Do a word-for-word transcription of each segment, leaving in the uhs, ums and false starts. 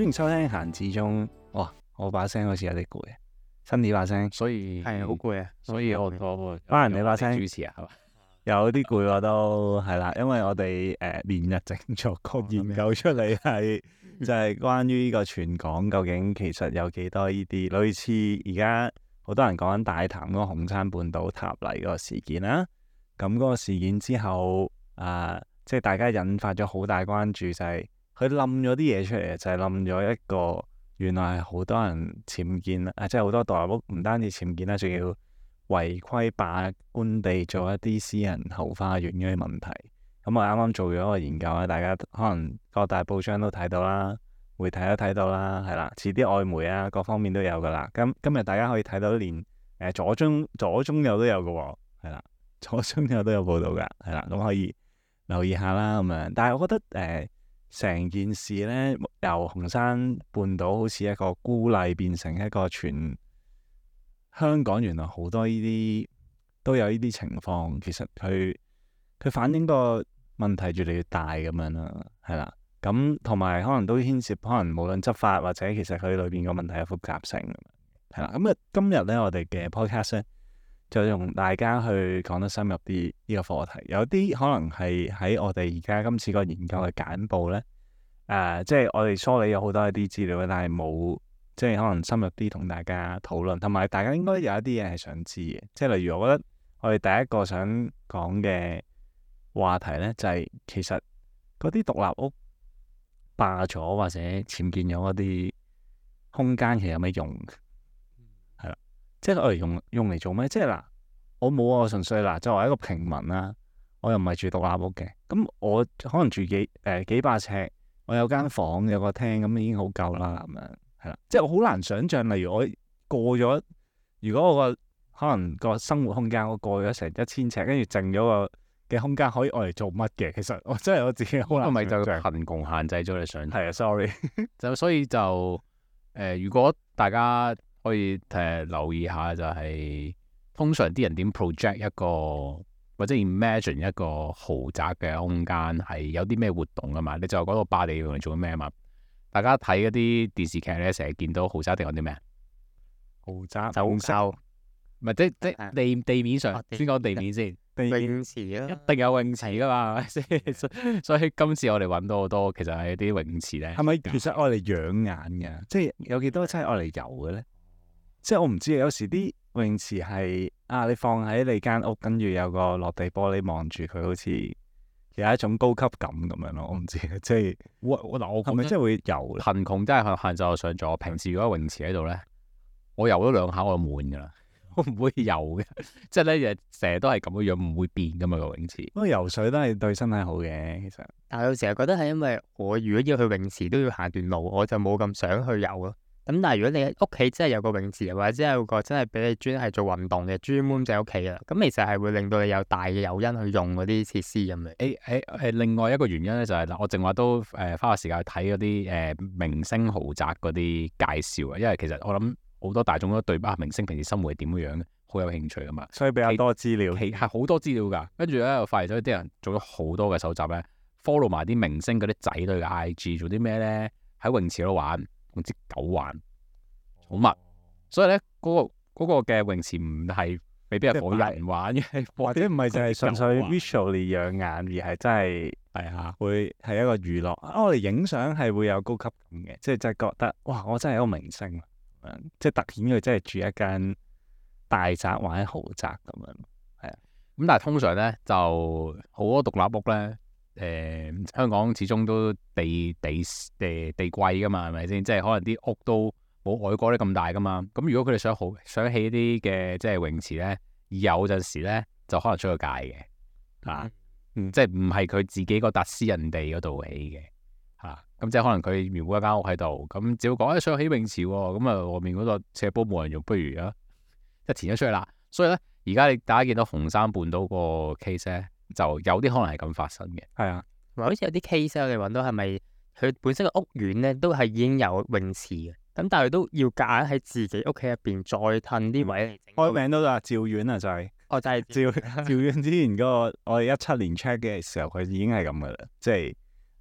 歡迎收聽閒置中。哇，我把聲好似有啲攰啊，新啲把聲， 所以係好攰啊， 所以我我可能你把聲主持啊，係嘛？ 有啲攰我都係啦，因為我哋誒、呃、連日整咗個研究出嚟，係就係關於呢個全港究竟其實有幾多呢啲類似而家好多人講緊大潭嗰個紅山半島塌泥嗰個事件啦。咁嗰個事件之後，啊、呃，即係大家引發咗好大關注，就係佢冧咗啲嘢出嚟，就係冧咗一個原來係好多人僭建啊，即係好多獨立屋唔單止僭建啦，仲要違規霸官地做一啲私人後花園嘅問題。咁我啱啱做咗一個研究啦，大家可能各大報章都睇到啦，媒體都睇到啦，係啦，遲啲外媒啊各方面都有噶啦。咁今日大家可以睇到連誒、呃、左中左中右都有嘅喎，係啦，左中右都有報道噶，係啦，咁可以留意下啦咁樣。但係我覺得誒成、呃、件事咧，由紅山半島好似一個孤例變成一個全香港原來好多呢啲都有呢啲情況，其實佢佢反映個問題越嚟越大咁樣啦，係啦，咁同埋可能都牽涉可能無論執法或者其實佢裏邊個問題有複雜性，係啦，咁啊今日咧我哋嘅 podcast 咧就用大家去講得深入啲呢個課題，有啲可能係喺我哋而家今次個研究嘅簡報咧，誒、呃、即係我哋梳理咗好多一啲資料，但係冇。即係可能深入啲同大家討論，同埋大家應該有一啲嘢係想知嘅。即係例如，我覺得我哋第一個想講嘅話題咧，就係、是、其實嗰啲獨立屋霸咗或者僭建咗嗰啲空間，其實有咩用？係啦，即係我哋用用嚟做咩？即係嗱，我冇啊，我純粹嗱，作為一個平民啦，我又唔係住獨立屋嘅，咁我可能住幾誒、呃、幾百尺，我有間房有個廳，咁已經好夠啦，咁樣。係啦，即係我好難想像，例如我過咗，如果我個可能個生活空間我過咗成一千尺，跟住剩咗個嘅空間可以愛嚟做乜嘅？其實我真係我自己好難想像。 咪就貧窮限制咗你想像。 係啊，sorry， 就所以就誒、呃，如果大家可以誒、呃、留意下、就係，就係通常啲人點 project 一個或者 imagine 一個豪宅嘅空間係有啲咩活動啊嘛？你就講到霸地用嚟做咩啊嘛？大家睇嗰啲電視劇咧，成日見到豪宅一定有啲咩？ 豪宅走秀， 唔係即即地地面上， 啊、 先講地面先。 泳池啊， 一定有泳池噶嘛，係咪先？所以今次我哋揾到好多，其實係啲泳池咧。 係咪其實愛嚟養眼嘅？即係有幾多真係愛嚟游嘅咧？即係我唔知，有時啲泳池係啊，你放喺你間屋，跟住有個落地玻璃望住佢，好似有一種高級感咁樣咯。我唔知，即係我我嗱，我係咪真係會游咧？ 貧窮真係限制我上咗。平時如果泳池喺度咧，我游咗兩下我就悶噶啦，我唔會游嘅。即係咧，成日都係咁嘅樣，唔會變噶嘛個泳池。 不過游水都係對身體好嘅，其實。 但係有時候覺得係因為我如果要去泳池都要行段路，我就冇咁想去游咯。咁但係如果你喺屋企真係有個泳池，或者有個真係俾你專係做運動嘅專門就喺屋企啦，咁其實係會令到你有大嘅誘因去用嗰啲設施咁樣。 誒誒誒，另外一個原因咧就係、是、嗱，我淨話都誒、呃、花個時間去睇嗰啲誒明星豪宅嗰啲介紹啊，因為其實我諗好多大眾都對啊明星平時生活係點樣樣嘅，好有興趣噶嘛， 所以比較多資料， 係係好多資料㗎。跟住咧，我發現咗啲人做咗好多嘅搜集咧 ，follow 埋啲明星嗰啲仔女嘅 I G， 做啲咩咧？喺泳池度玩，同隻狗玩。好密，所以咧嗰、那個嗰嘅、那個、泳池唔係未必係俾人玩嘅， 或者唔係就係純粹 visually 養眼，而係真係係啊，會係一個娛樂。啊、我哋影相係會有高級感嘅，即係真係覺得哇，我真係一個明星，嗯、即係突顯佢真係住一間大宅或者豪宅咁樣。係啊， 咁但係通常咧就好多獨立屋咧，誒、呃、香港始終都地地地地貴噶嘛，係咪先？即係可能啲屋都冇外國咧咁大噶嘛，咁如果佢哋想好想起啲嘅即係泳池咧，有陣時咧就可能出個界嘅，啊，嗯、即係唔係佢自己個笪私人地嗰度起嘅，嚇、啊，咁即係可能佢原本一間屋喺度，咁只要講誒想起泳池喎，咁啊外面嗰個斜坡冇人用，不如啊一填咗出去啦。所以咧，而家你大家見到紅山半島個 case 咧，就有啲可能係咁發生嘅。 係啊， 好似有啲 case 我哋揾到係咪佢本身個屋苑咧都係已經有泳池嘅？咁但係都要夾硬喺自己屋企入邊再褪啲位嚟整。 開名都得，趙苑啊就係、是， 哦就係趙趙苑之前嗰、那個我哋一七年 check 嘅時候，佢已經係咁噶啦，即係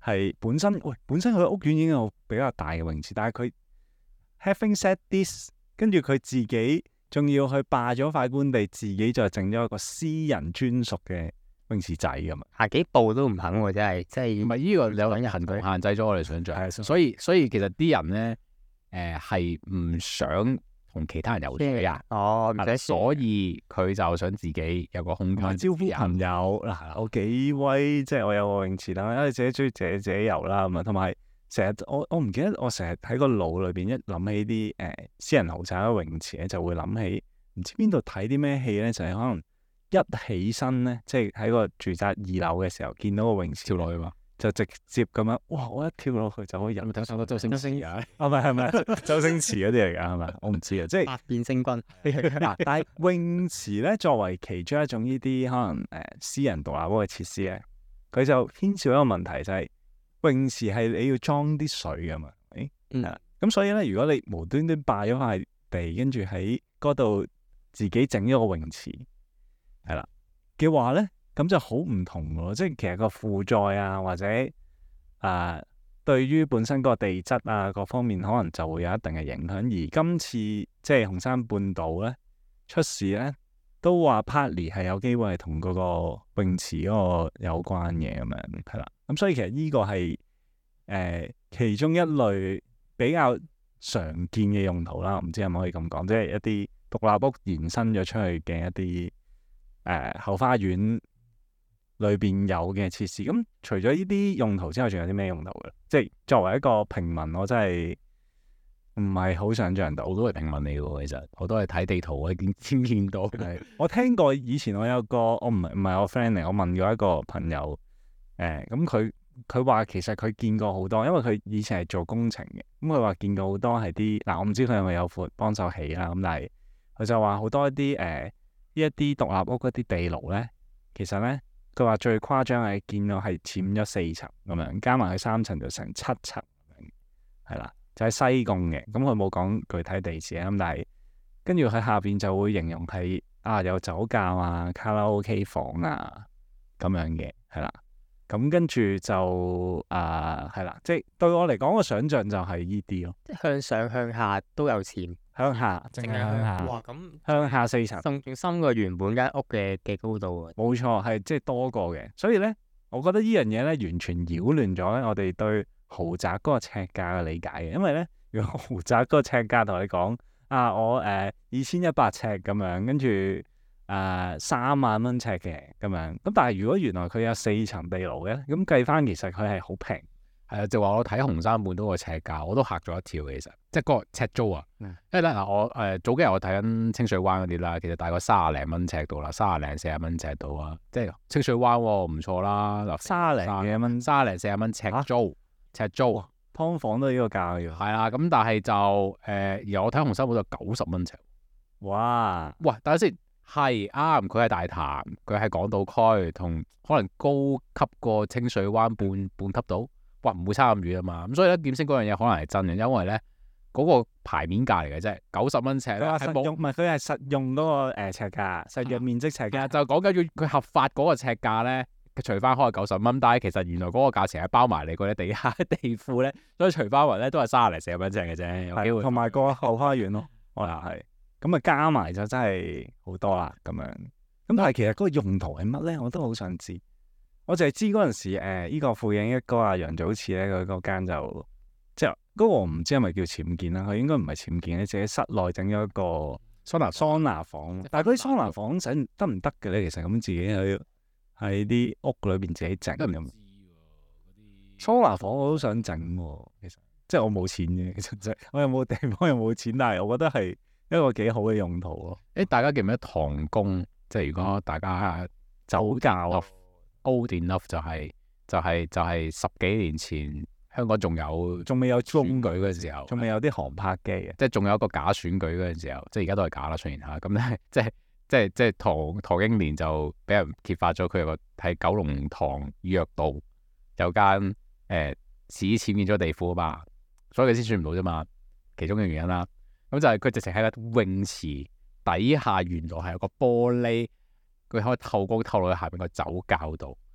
係本身喂本身佢屋苑已經有比較大嘅泳池，但係佢 having said this， 跟住佢自己仲要去霸咗塊官地，自己就整咗一個私人專屬嘅泳池仔咁嘛， 行幾步都唔肯喎，真係，即係唔係呢個有揾人行動限制咗我哋想象， 係所以所以其實啲人咧誒係唔想同其他人有水啊， 哦，唔使所以佢就想自己有個空間同埋招呼朋友嗱，我幾威，即係我有個泳池啦，因為自己中意自己自己遊啦咁啊，同埋成日我我唔記得我成日喺個腦裏邊一諗起啲誒、呃、私人豪宅嘅泳池咧，就會諗起唔知邊度睇啲咩戲咧，就係、是、可能一起身咧，即係喺個住宅二樓嘅時候見到個泳池跳落去嘛。 就直接咁樣，哇！我一跳落去就可以入。 有冇睇到周星馳啊？ 啊，唔係係咪周星馳嗰啲嚟㗎？係咪？我唔知啊，即係百變星君。 嗱，但係泳池咧作為其中一種呢啲可能誒、呃、私人獨立屋嘅設施咧，佢就牽涉一個問題，就係、是、泳池係你要裝啲水㗎嘛，係咪？ 嗯。 咁所以咧，如果你無端端霸咗塊地，跟住喺嗰度自己整咗個泳池，係啦嘅話咧。咁就好唔同喎，即係其實個負載啊，或者啊、呃，對於本身個地質啊各方面，可能就會有一定嘅影響。而今次即係紅山半島咧出事咧，都話 partly 係有機會係同嗰個泳池嗰個有關嘅咁樣，係啦。咁所以其實呢個係誒、呃、其中一類比較常見嘅用途啦。唔知係咪可以咁講，即係一啲獨立屋延伸咗出去嘅一啲誒、呃、後花園裏邊有嘅設施，咁除咗呢啲用途之外，仲有啲咩用途嘅？即係作為一個平民，我真係唔係好想像到。 我都係平民嚟嘅喎，其實我都係睇地圖我已經先見到。 係我聽過以前我有個我唔係唔係我 friend 嚟，我問過一個朋友，誒咁佢佢話其實佢見過好多，因為佢以前係做工程嘅，咁佢話見過好多係啲嗱，我唔知佢係咪有負幫手起啦，咁但係佢就話好多一啲誒呢一啲獨立屋嗰啲地牢咧，其實咧。佢話最誇張係見到係佔咗四層咁樣，加埋佢三層就成七層，係啦，就喺西貢嘅。咁佢冇講具體地址啊，咁但係跟住佢下邊就會形容係啊有酒窖啊、卡拉 OK 房啊咁樣嘅，係啦。咁跟住就啊係啦，即係對我嚟講個想像就係依啲咯， 即係向上向下都有錢， 向下淨係向下， 哇咁向下四層， 仲仲深過原本間屋嘅嘅高度喎。 冇錯，係即係多過嘅。所以咧，我覺得呢樣嘢咧完全擾亂咗咧我哋對豪宅嗰個尺價嘅理解嘅。因為咧，如果豪宅嗰個尺價同你講啊，我誒二千一百尺咁樣，跟住誒三萬蚊尺嘅咁樣，咁但係如果原來佢有四層地牢嘅，咁計翻其實佢係好平。 係啊，就話我睇紅山半島個尺價，我都嚇咗一跳。其實即係嗰個尺租啊， 嗯、 因為咧嗱，我誒、呃、早幾日我睇緊清水灣嗰啲啦，其實大概三十零蚊尺度啦，三十零四十蚊尺度啊，即係清水灣唔、哦、錯啦。嗱， 三十零幾蚊， 三十零四十蚊尺租，尺租啊， 劏房都呢個價要。 係啦，咁但係就誒，而我睇紅山半島就九十蚊尺。 哇！ 喂，等下先，係啱，佢係大潭，佢係港島區，同可能高級過清水灣半半級度。哇，唔會差咁遠啊嘛，咁所以咧點升嗰樣嘢可能係真嘅，因為咧嗰、那個牌面價嚟嘅啫，九十蚊尺咧係冇， 唔係佢係實用嗰、那個誒、呃、尺價，實用面積尺價， 啊、就講緊要佢合法嗰個尺價咧，佢除翻開係九十蚊，但係其實原來嗰個價錢係包埋你嗰啲地下地庫咧，所以除翻勻咧都係三十零四十蚊尺嘅啫，有機會同埋個後花園咯，我又係，咁啊加埋就真係好多啦咁樣，咁但係其實嗰個用途係乜咧？我都好想知。我就係知嗰陣時，誒、呃、依、這個富影一哥啊楊祖慈咧，佢嗰間就即係嗰、那個我唔知係咪叫僭建啦，佢應該唔係僭建嘅，自己室內整咗一個桑拿桑拿房。但係嗰啲桑拿房使得唔得嘅咧？其實咁自己喺喺啲屋裏邊自己整咁。桑拿房我都想整喎，其實即係我冇錢嘅，其實即係我又冇地方又冇錢，但係我覺得係一個幾好嘅用途咯。 誒，大家記唔記得唐宮？即係如果大家酒窖。Old enough 就係、是、就係、是、就係、是、十幾年前香港仲有仲未有選舉嗰陣時候， 仲未有啲航拍機嘅， 即係仲有一個假選舉嗰陣時候，即係而家都係假啦出現下。咁咧即係即係即係唐唐英年就俾人揭發咗佢有個喺九龍塘裕道有間誒似僭建咗地庫啊嘛，所以佢先選唔到啫嘛，其中嘅原因啦。咁就係佢直情喺個泳池底下原來係有個玻璃。佢可以透光透落去下邊個酒窖度，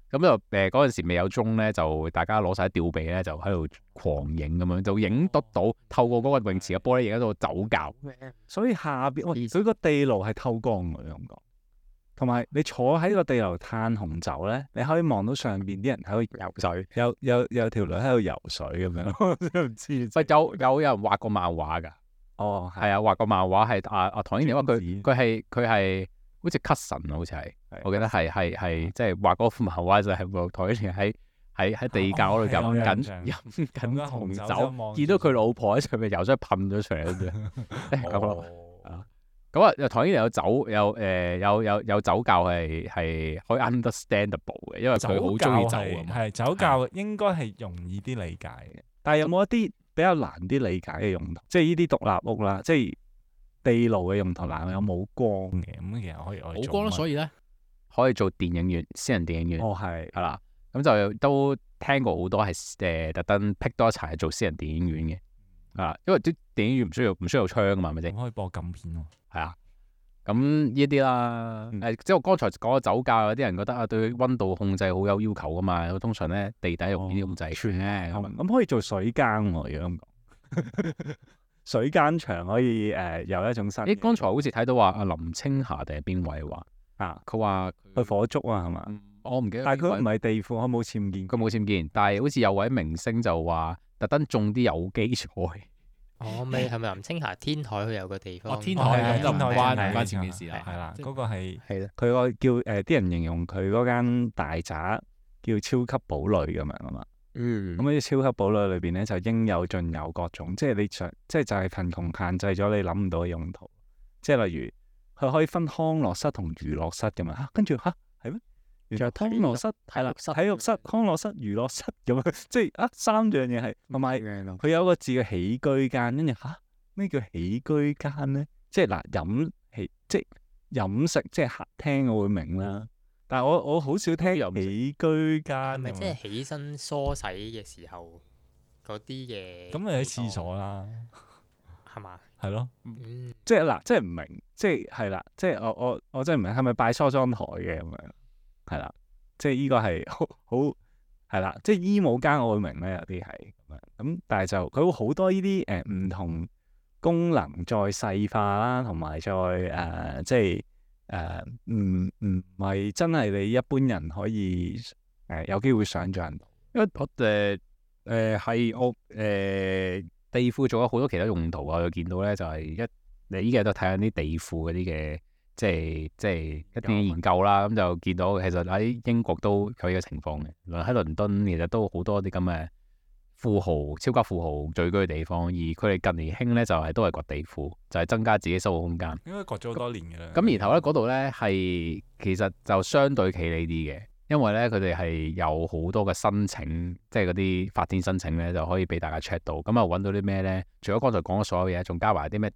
咁就誒嗰陣時未有鐘咧，就大家攞晒吊臂咧，就喺度狂影咁樣，就影得到透過嗰個泳池嘅玻璃影喺度走教。 所以下邊喂，佢個地牢係透光嘅咁講，同埋你坐喺個地牢嘆紅酒咧，你可以望到上邊啲人喺度游水，有有有條女喺度游水咁樣，我真係唔知。 喂，有有有人畫過漫畫㗎。 哦， 係啊，畫個漫畫係啊啊唐英年，因為佢佢係佢係好似 cousin 啊，好似係，我記得係係係即係畫嗰幅漫畫就係唐英年喺喺喺地窖嗰度飲緊飲緊紅酒，見到佢老婆喺上面游水噴咗出嚟咁樣，咁咯。咁啊，唐英年有酒有誒有有有酒窖係係可以 understandable 嘅，因為佢好中意酒啊嘛。 係酒窖應該係容易啲理解嘅， 但係有冇一啲比較難啲理解嘅用途？即係呢啲獨立屋啦，即係地牢嘅用途難，有冇光嘅？ 咁其實可以我冇光咯，所以咧可以做電影院，私人電影院。 哦，係係啦，咁就都聽過好多係誒特登辟多一層係做私人電影院嘅，啊，因為啲電影院唔需要唔需要窗噶嘛，係咪先？ 可以播禁片喎。 係啊，咁呢啲啦，誒、嗯，即係我剛才講嘅酒窖，有啲人覺得啊，對溫度控制好有要求噶嘛，通常咧地底用呢啲控制嘅，咁、 哦、可以做水耕喎，如果咁講，水耕場可以誒、呃、有一種新。 誒，剛才好似睇到話阿林青霞定係邊位話啊？ 佢話去火燭啊，係嘛、嗯？ 我唔記得。 但係佢唔係地庫，佢冇僭建， 佢冇僭建，但係好似有位明星就話特登種啲有機菜。 哦，咪係咪林青霞天台佢有個地方？ 哦，天台咁就唔關唔關僭建事啦，係啦，嗰個係係啦，佢個叫誒啲人形容佢嗰間大宅叫超級堡壘咁樣啊嘛。嗯。咁呢啲超級堡壘裏邊咧就應有盡有各種，即係你想，即係就係貧窮限制咗你諗唔到嘅用途。即係例如佢可以分康樂室同娛樂室咁樣嚇，跟住嚇係咩？仲有康樂室係啦，體育室、康樂室、娛樂室咁樣，即係啊三樣嘢係，同埋佢有個字嘅起居間，跟住嚇咩叫起居間咧？即係嗱飲起即係飲食即係客廳，我會明啦。但係我我好少聽起居間， 係咪即係起身梳洗嘅時候嗰啲嘢？ 咁咪喺廁所啦， 係嘛？ 係咯， 嗯， 即係嗱，即係唔明，即係係啦，即係我我我真係唔明，係咪擺梳妝台嘅咁樣？係啦，即係呢個係好好係啦，即係衣帽間我會明咧，有啲係咁樣咁，但係就佢會好多呢啲誒唔同功能再細化啦，同埋再誒、呃、即係誒唔唔係真係你一般人可以誒、呃、有機會想像到， 因為我誒誒係我誒、呃、地庫做咗好多其他用途啊，我見到咧就係一你依家都睇緊啲地庫嗰啲嘅。即係即係一啲研究啦，咁就見到其實喺英國都有呢個情況嘅。喺倫敦其實都好多啲咁嘅富豪、超級富豪聚居嘅地方，而佢哋近年興咧就係、是、都係掘地庫，就係、是、增加自己收入空間。 應該掘咗好多年嘅啦。 咁然後咧嗰度咧係其實就相對企理啲嘅，因為咧佢哋係有好多嘅申請，即係嗰啲發展申請咧就可以俾大家 check 到。咁啊揾到啲咩咧？除咗剛才講嘅所有嘢，仲加埋啲咩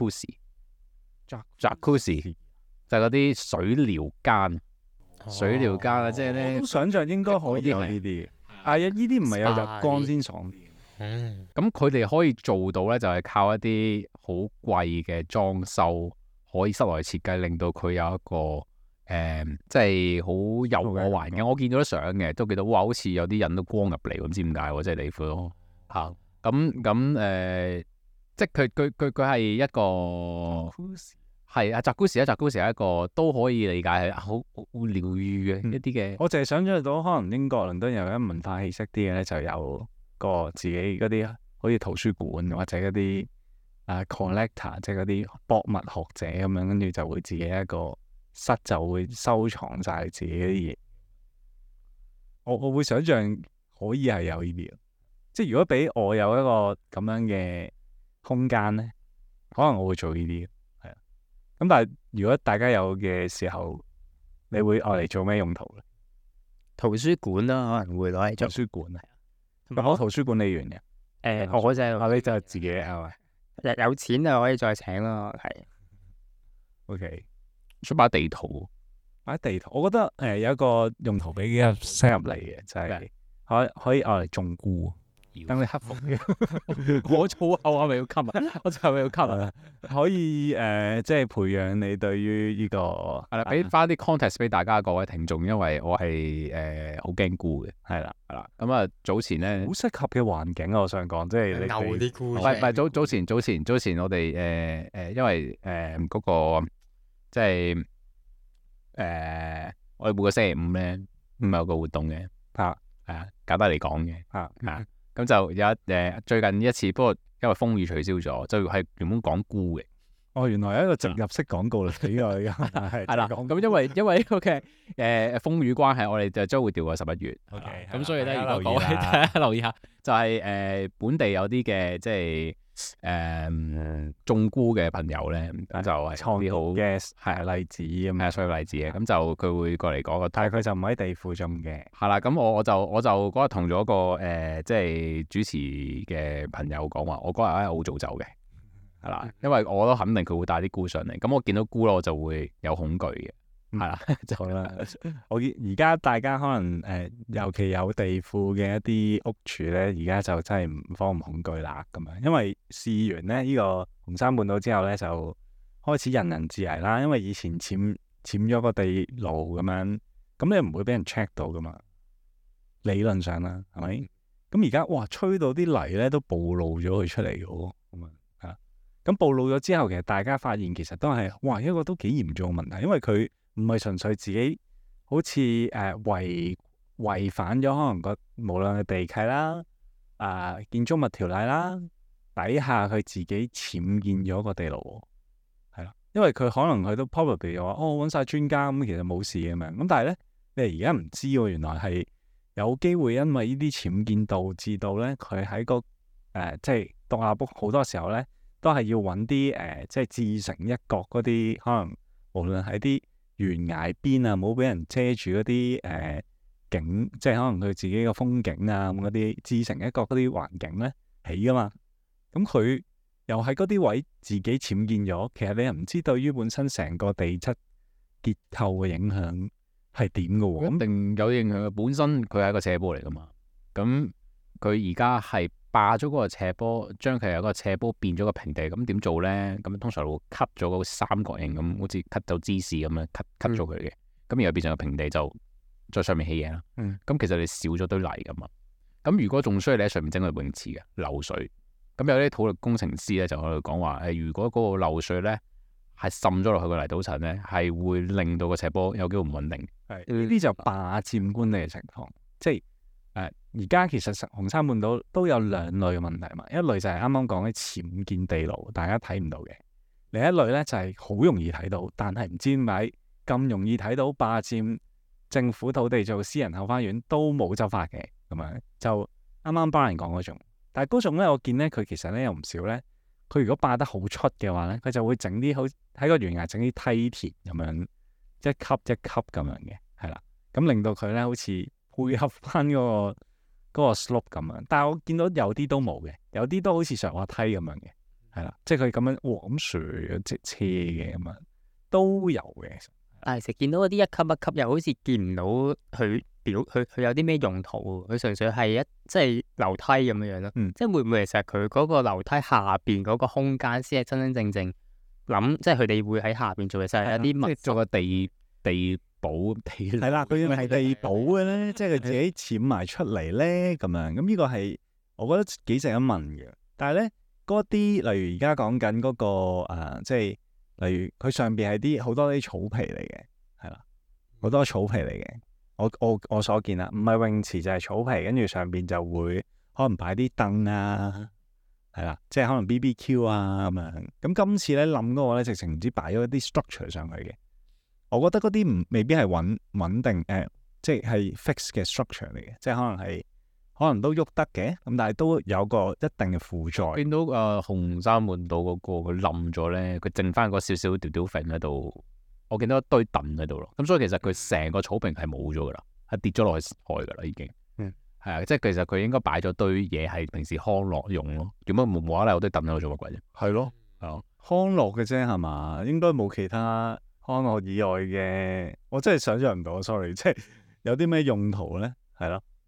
jacuzzi、jacuzzi。就係嗰啲水療間，哦、水療間啊，即係咧， 都想像應該可以有呢啲嘅。啊，呢啲唔係有日光先爽啲。 嗯，咁佢哋可以做到咧，就係靠一啲好貴嘅裝修，可以室內設計，令到佢有一個誒、呃，即係好柔和環境。我見到啲相嘅，都見到哇，好似有啲人都光入嚟，唔知點解喎，即係地庫咯嚇。咁咁誒，即係佢佢佢佢係一個。係啊，扎古士啊，扎古士係一個都可以理解係好好療愈嘅一啲嘅、嗯。 我淨係想像到，可能英國倫敦有一文化氣息啲嘅咧，就有個自己嗰啲好似圖書館或者嗰啲啊 collector，即係嗰啲博物學者咁樣，跟住就會自己一個室就會收藏晒自己啲嘢。我我會想像可以係有呢啲，即係如果俾我有一個咁樣嘅空間咧，可能我會做呢啲。咁但係如果大家有嘅時候，你會愛嚟做咩用途咧？ 圖書館啦、啊，可能會攞嚟做圖書館啊。我圖書管理員嘅。誒、 呃，我就係、 啊，你就係自己係咪？ 有錢就可以再請咯，係。 O K， 出把地圖， 擺地圖，我覺得誒、呃、有一個用途比較適合你嘅，就係、是、可可以愛嚟種菇。 要。 等你克服嘅。 我粗口係咪要吸啊？我就係咪要吸啊？ 可以誒、呃，即係培養你對於呢、這個係啦，俾翻啲 context 俾大家各位聽眾，因為我係誒好驚菇嘅， 係啦， 係啦。咁啊，早前咧好適合嘅環境啊！我想講，即係你牛哋啲菇唔係唔係早早前早前早前我哋誒誒，因為誒嗰、個即係誒、呃、我哋每個星期五咧，唔係有個活動嘅， 啊係啊，簡單嚟講嘅啊啊，咁就有一誒、呃、最近一次，不過因為風雨取消咗，就係原本講菇嘅。 哦，原來係一個植入式廣告嚟嘅呢個，係係啦， 講咁因為因為呢個嘅誒風雨關係，我哋就將會調過十一月。 OK， 係啦係啦咁所以咧，如大家留意果各位啦大家留意下，就係、誒、本地有啲嘅即係誒種菇嘅朋友咧，咁就係創啲好嘅係例子咁係啊，所以例子嘅，咁就佢會過嚟講個但係佢就唔喺地庫種嘅。 係啦，咁我我就我就嗰日同咗個誒、呃、即係主持嘅朋友講話，我嗰日咧好早走嘅。係啦，因為我都肯定佢會帶啲菇上嚟，咁我見到菇咧，我就會有恐懼嘅，係啦，就好啦，我見而家大家可能誒、呃，尤其有地庫嘅一啲屋主咧，而家就真係唔慌唔恐懼啦咁樣，因為試完咧呢、呢個紅山半島之後咧，就開始人人自危啦。因為以前僭僭咗個地牢咁樣，咁你唔會俾人 check 到噶嘛，理論上啦，係咪？咁而家哇，吹到啲泥咧都暴露咗佢出嚟嘅喎，咁啊〜咁暴露咗之後，其實大家發現其實都係哇一個都幾嚴重嘅問題，因為佢唔係純粹自己好似誒、呃、違違反咗可能個無論係地契啦、啊、呃、建築物條例啦，底下佢自己僭建咗個地牢喎，係啦，因為佢可能佢都 probably 話哦揾晒專家咁，其實冇事咁樣，咁但係咧你而家唔知喎，原來係有機會因為呢啲僭建導致到咧佢喺個誒、呃、即係獨立屋好多時候咧。都係要揾啲誒，即係自成一角嗰啲，可能無論喺啲懸崖邊啊，冇俾人遮住嗰啲誒景，即係可能佢自己個風景啊咁嗰啲自成一角嗰啲環境咧起噶嘛。咁佢又喺嗰啲位自己僭建咗，其實你又唔知對於本身成個地質結構嘅影響係點嘅喎。 咁定有影響嘅。本身佢係一個斜坡嚟噶嘛，咁佢而家係霸咗嗰個斜坡，將佢由個斜坡變咗個平地，咁點做咧？咁通常會 cut 咗嗰個三角形咁，好似 cut 走芝士咁樣 cut cut 咗佢嘅，咁然後變成個平地就在上面起嘢啦。咁、 嗯、 其實你少咗堆泥噶嘛。咁如果仲需要你喺上面整個泳池嘅漏水，咁有啲土力工程師咧就喺度講話誒，如果嗰個漏水咧係滲咗落去個泥土層咧，係會令到個斜坡有機會唔穩定。 係呢啲就霸佔官地嘅情況，即係。誒而家其實紅山半島都有兩類嘅問題嘛，一類就係啱啱講嘅僭建地牢，大家睇唔到嘅；另一類咧就係、是、好容易睇到，但係唔知點解咁容易睇到霸佔政府土地做私人後花園都冇執法嘅咁樣，就啱啱班人講嗰種。但係嗰種咧，我見咧佢其實咧有唔少咧，佢如果霸得好出嘅話咧，佢就會整啲好喺個懸崖整啲梯田咁樣，一級一級咁樣嘅，係啦，咁令到佢咧好似配合翻嗰個嗰個 slope 咁樣，但係我見到有啲都冇嘅，有啲都好似上滑梯咁樣嘅，係啦，即係佢咁樣哇咁斜直斜嘅咁樣都有嘅。 但係其實見到嗰啲一級一級又好似見唔到佢表佢佢有啲咩用途喎，佢純粹係一即係樓梯咁樣樣咯。 嗯， 即係會唔會其實佢嗰個樓梯下邊嗰個空間先係真真正正諗，即係佢哋會喺下邊做嘅，就係有啲密即係做個地地。保地係啦，佢係地保嘅咧，即係佢自己潛埋出嚟咧咁樣。咁呢個係我覺得幾值得問嘅。但係咧嗰啲，例如而家講緊嗰個、呃、即係例如佢上邊係啲好多啲草皮嚟嘅，係啦，好多草皮嚟嘅。我我我所見啦，唔係泳池就係草皮，跟住上邊就會可能擺啲凳啊，係啦，即係可能 B B Q 啊咁樣。咁今次咧諗嗰個咧，直情唔知擺咗啲 structure 上去嘅。我覺得嗰啲唔未必係穩穩定誒、呃，即係 fix 嘅 structure 嚟嘅，即係可能係可能都喐得嘅，咁但係都有個一定嘅負載。見到誒、呃、紅山半島嗰個佢冧咗咧，佢剩翻嗰少少吊吊揈喺度，我見到一堆凳喺度咯。咁所以其實佢成個草坪係冇咗噶啦，係跌咗落去海噶啦已經。嗯，係啊，即係其實佢應該擺咗堆嘢係平時康樂用咯。做乜無無啦啦有堆凳喺度做乜鬼啫？係咯，係啊，康樂嘅啫係嘛，應該冇其他。康樂以外嘅，我真係想象唔到 ，sorry，即係有啲咩用途咧？係咯，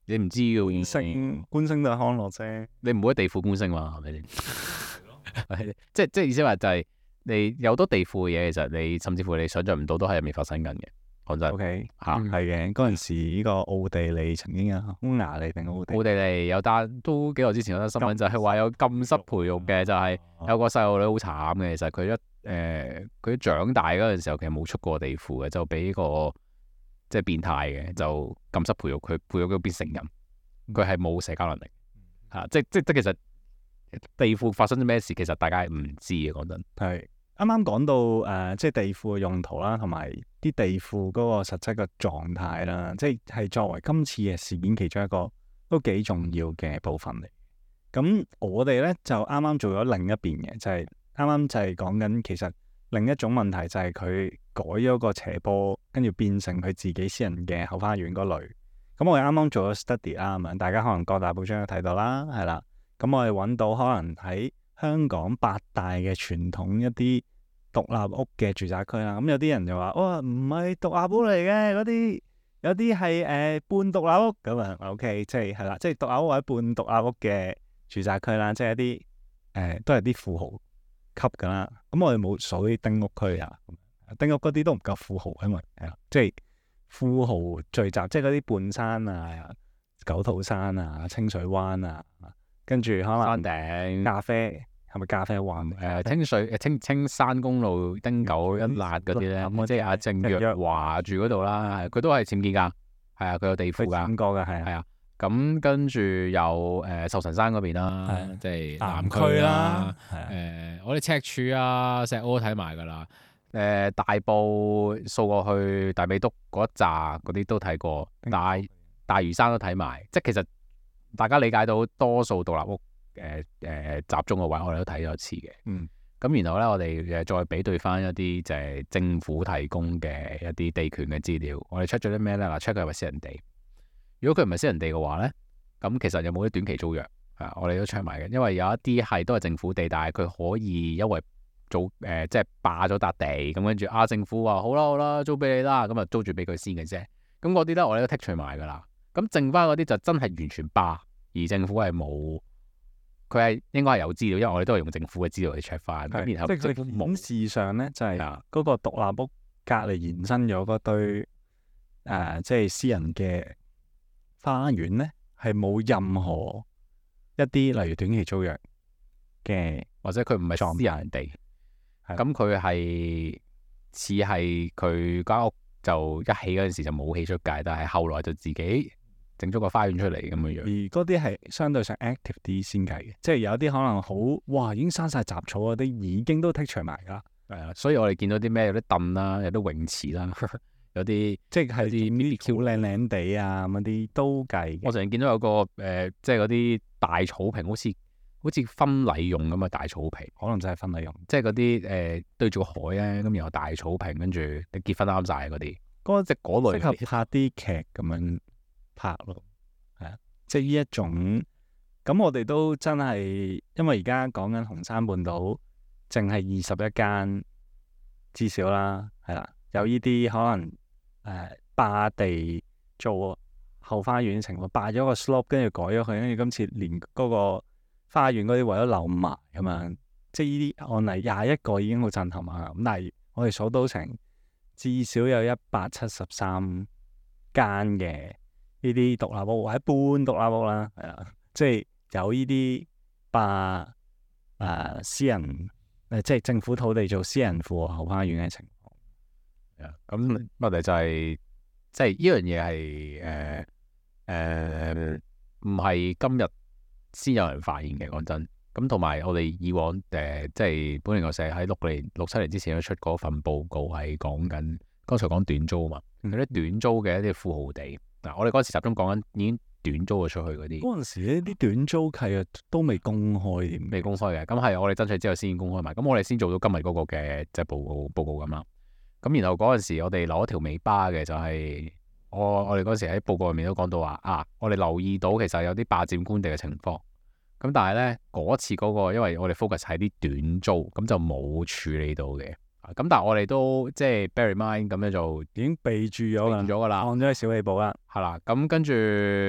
你唔知嘅官星官星都係康樂啫， 你唔會喺地庫官星嘛，係咪先？即係即係意思話就係你有好多地庫嘅嘢，其實你甚至乎你想象唔到都喺入面發生緊嘅。講真 ，OK 嚇， 係嘅。嗰陣時呢個奧地利曾經啊，匈牙利定奧地利奧地利有單都幾耐之前有單新聞，就係話有禁濕培育嘅，就係有個細路女好慘嘅。其實佢一誒佢長大嗰陣時候，其實冇出過地庫嘅，就俾個即係變態嘅就禁濕培育佢，培育佢變成人，佢係冇社交能力嚇，即即即其實地庫發生咗咩事，其實大家係唔知嘅。講真係啱啱講到誒、呃，即係地庫嘅用途啦，同埋啲地庫嗰個實質嘅狀態啦，即係係作為今次嘅事件其中一個都幾重要嘅部分嚟。咁我哋咧就啱啱做咗另一邊嘅，就係啱啱就係講緊其實另一種問題就係佢改咗個斜坡，跟住變成佢自己私人嘅後花園嗰類。咁我哋啱啱做咗 study 啦，咁樣大家可能各大報章都睇到啦，係啦。咁我哋揾到可能喺香港八大嘅傳統一啲獨立屋嘅住宅區啦，咁有啲人就話：哇，唔係獨立屋嚟嘅，嗰啲有啲係誒半獨立屋咁啊。OK，即係係啦，即係獨立屋或者半獨立屋嘅住宅區啦，即係一啲誒、呃、都係啲富豪級噶啦。咁我哋冇數啲丁屋區啊，丁屋嗰啲都唔夠富豪，因為係啦，即係富豪聚集，即係嗰啲半山啊、九肚山啊、清水灣啊。跟住可能山頂咖啡係咪咖啡灣？誒、 誒清水誒青青山公路汀九一辣嗰啲咧，即係阿鄭若驊住嗰度啦，佢都係僭建㗎，係啊，佢有地庫㗎， 見過㗎，係係啊。咁跟住有誒壽臣山嗰邊啦，即係南區啦，誒我哋赤柱啊、石澳都睇埋㗎啦，誒大埔掃過去大美督嗰一紮嗰啲都睇過，大大嶼山都睇埋，即係其實。大家理解到多數獨立屋誒誒、呃呃、集中嘅位，我哋都睇咗一次嘅。嗯，咁然後咧，我哋誒再比對翻一啲就係政府提供嘅一啲地權嘅資料。我哋 check 咗啲咩咧？嗱，check 佢係咪私人地？如果佢唔係私人地嘅話咧，咁其實有冇啲短期租約啊？我哋都 check 埋嘅，因為有一啲係都係政府地，但係佢可以因為租誒、呃、即係霸咗笪地，咁跟住啊政府話好啦好啦租俾你啦，咁啊租住俾佢先嘅啫。咁嗰啲咧我哋都剔除埋㗎啦。咁剩翻嗰啲就真係完全霸，而政府係冇，佢係應該係有資料，因為我哋都係用政府嘅資料去 check 翻。咁然後即係佢顯示上咧，就係、是、嗰個獨立屋隔離延伸咗嗰堆誒、呃，即係私人嘅花園咧，係冇任何一啲例如短期租約嘅， 或者佢唔係私人地，咁佢係似係佢間屋就一起嗰陣時就冇起出界，但係後來就自己整咗個花園出嚟咁樣樣。而嗰啲係相對上 active 啲先計嘅，即係有啲可能好哇已經生晒雜草嗰啲已經都剔除埋㗎。 係啊，所以我哋見到啲咩有啲凳啦，有啲泳池啦，有啲即係啲 mini 橋靚靚地啊咁啲都計嘅。 我成日見到有個誒、呃，即係嗰啲大草坪，好似好似婚禮用咁嘅大草坪， 可能真係婚禮用， 即係嗰啲誒對住個海咧，咁然後大草坪，跟住你結婚啱晒嗰啲，嗰隻嗰類適合拍啲劇咁樣拍咯，係啊，即係呢一種。咁我哋都真係，因為而家講緊紅山半島，淨係二十一間至少啦，係啦，有呢啲可能誒、呃、霸地做後花園情況，霸咗個 slope，跟住改咗佢，跟住今次連嗰個花園嗰啲位都留埋咁樣，即係呢啲案例廿一個已經好震撼啊！咁但係我哋數到成至少有一百七十三間嘅呢啲獨立屋或者半獨立屋啦，係啦，即係有呢啲霸誒、呃、私人誒、呃、即係政府土地做私人庫後花園嘅情況。 係啊，咁問題就係、是、即係呢樣嘢係誒誒唔係今日先有人發現嘅，講真。咁同埋我哋以往誒、呃、即係本年個社喺六年六七年之前都出過份報告，係講緊剛才講短租啊嘛，嗰啲、嗯、短租嘅一啲富豪地嗱、啊，我哋嗰時集中講緊已經短租咗出去嗰啲。 嗰陣時呢啲短租契啊都未公開添， 未公開嘅。咁係我哋爭取之後先公開埋。咁我哋先做到今日嗰個嘅即係報告報告咁啦。咁然後嗰陣時我哋留一條尾巴嘅就係、是、我我哋嗰時喺報告入面都講到話啊，我哋留意到其實有啲霸佔官地嘅情況。咁但係咧嗰次嗰、那個因為我哋 focus 喺啲短租，咁就冇處理到嘅。咁但係我哋都即係 bear in mind 咁樣就已經備註咗啦， 咗噶啦， 放咗喺小氣簿啦， 係啦。咁跟住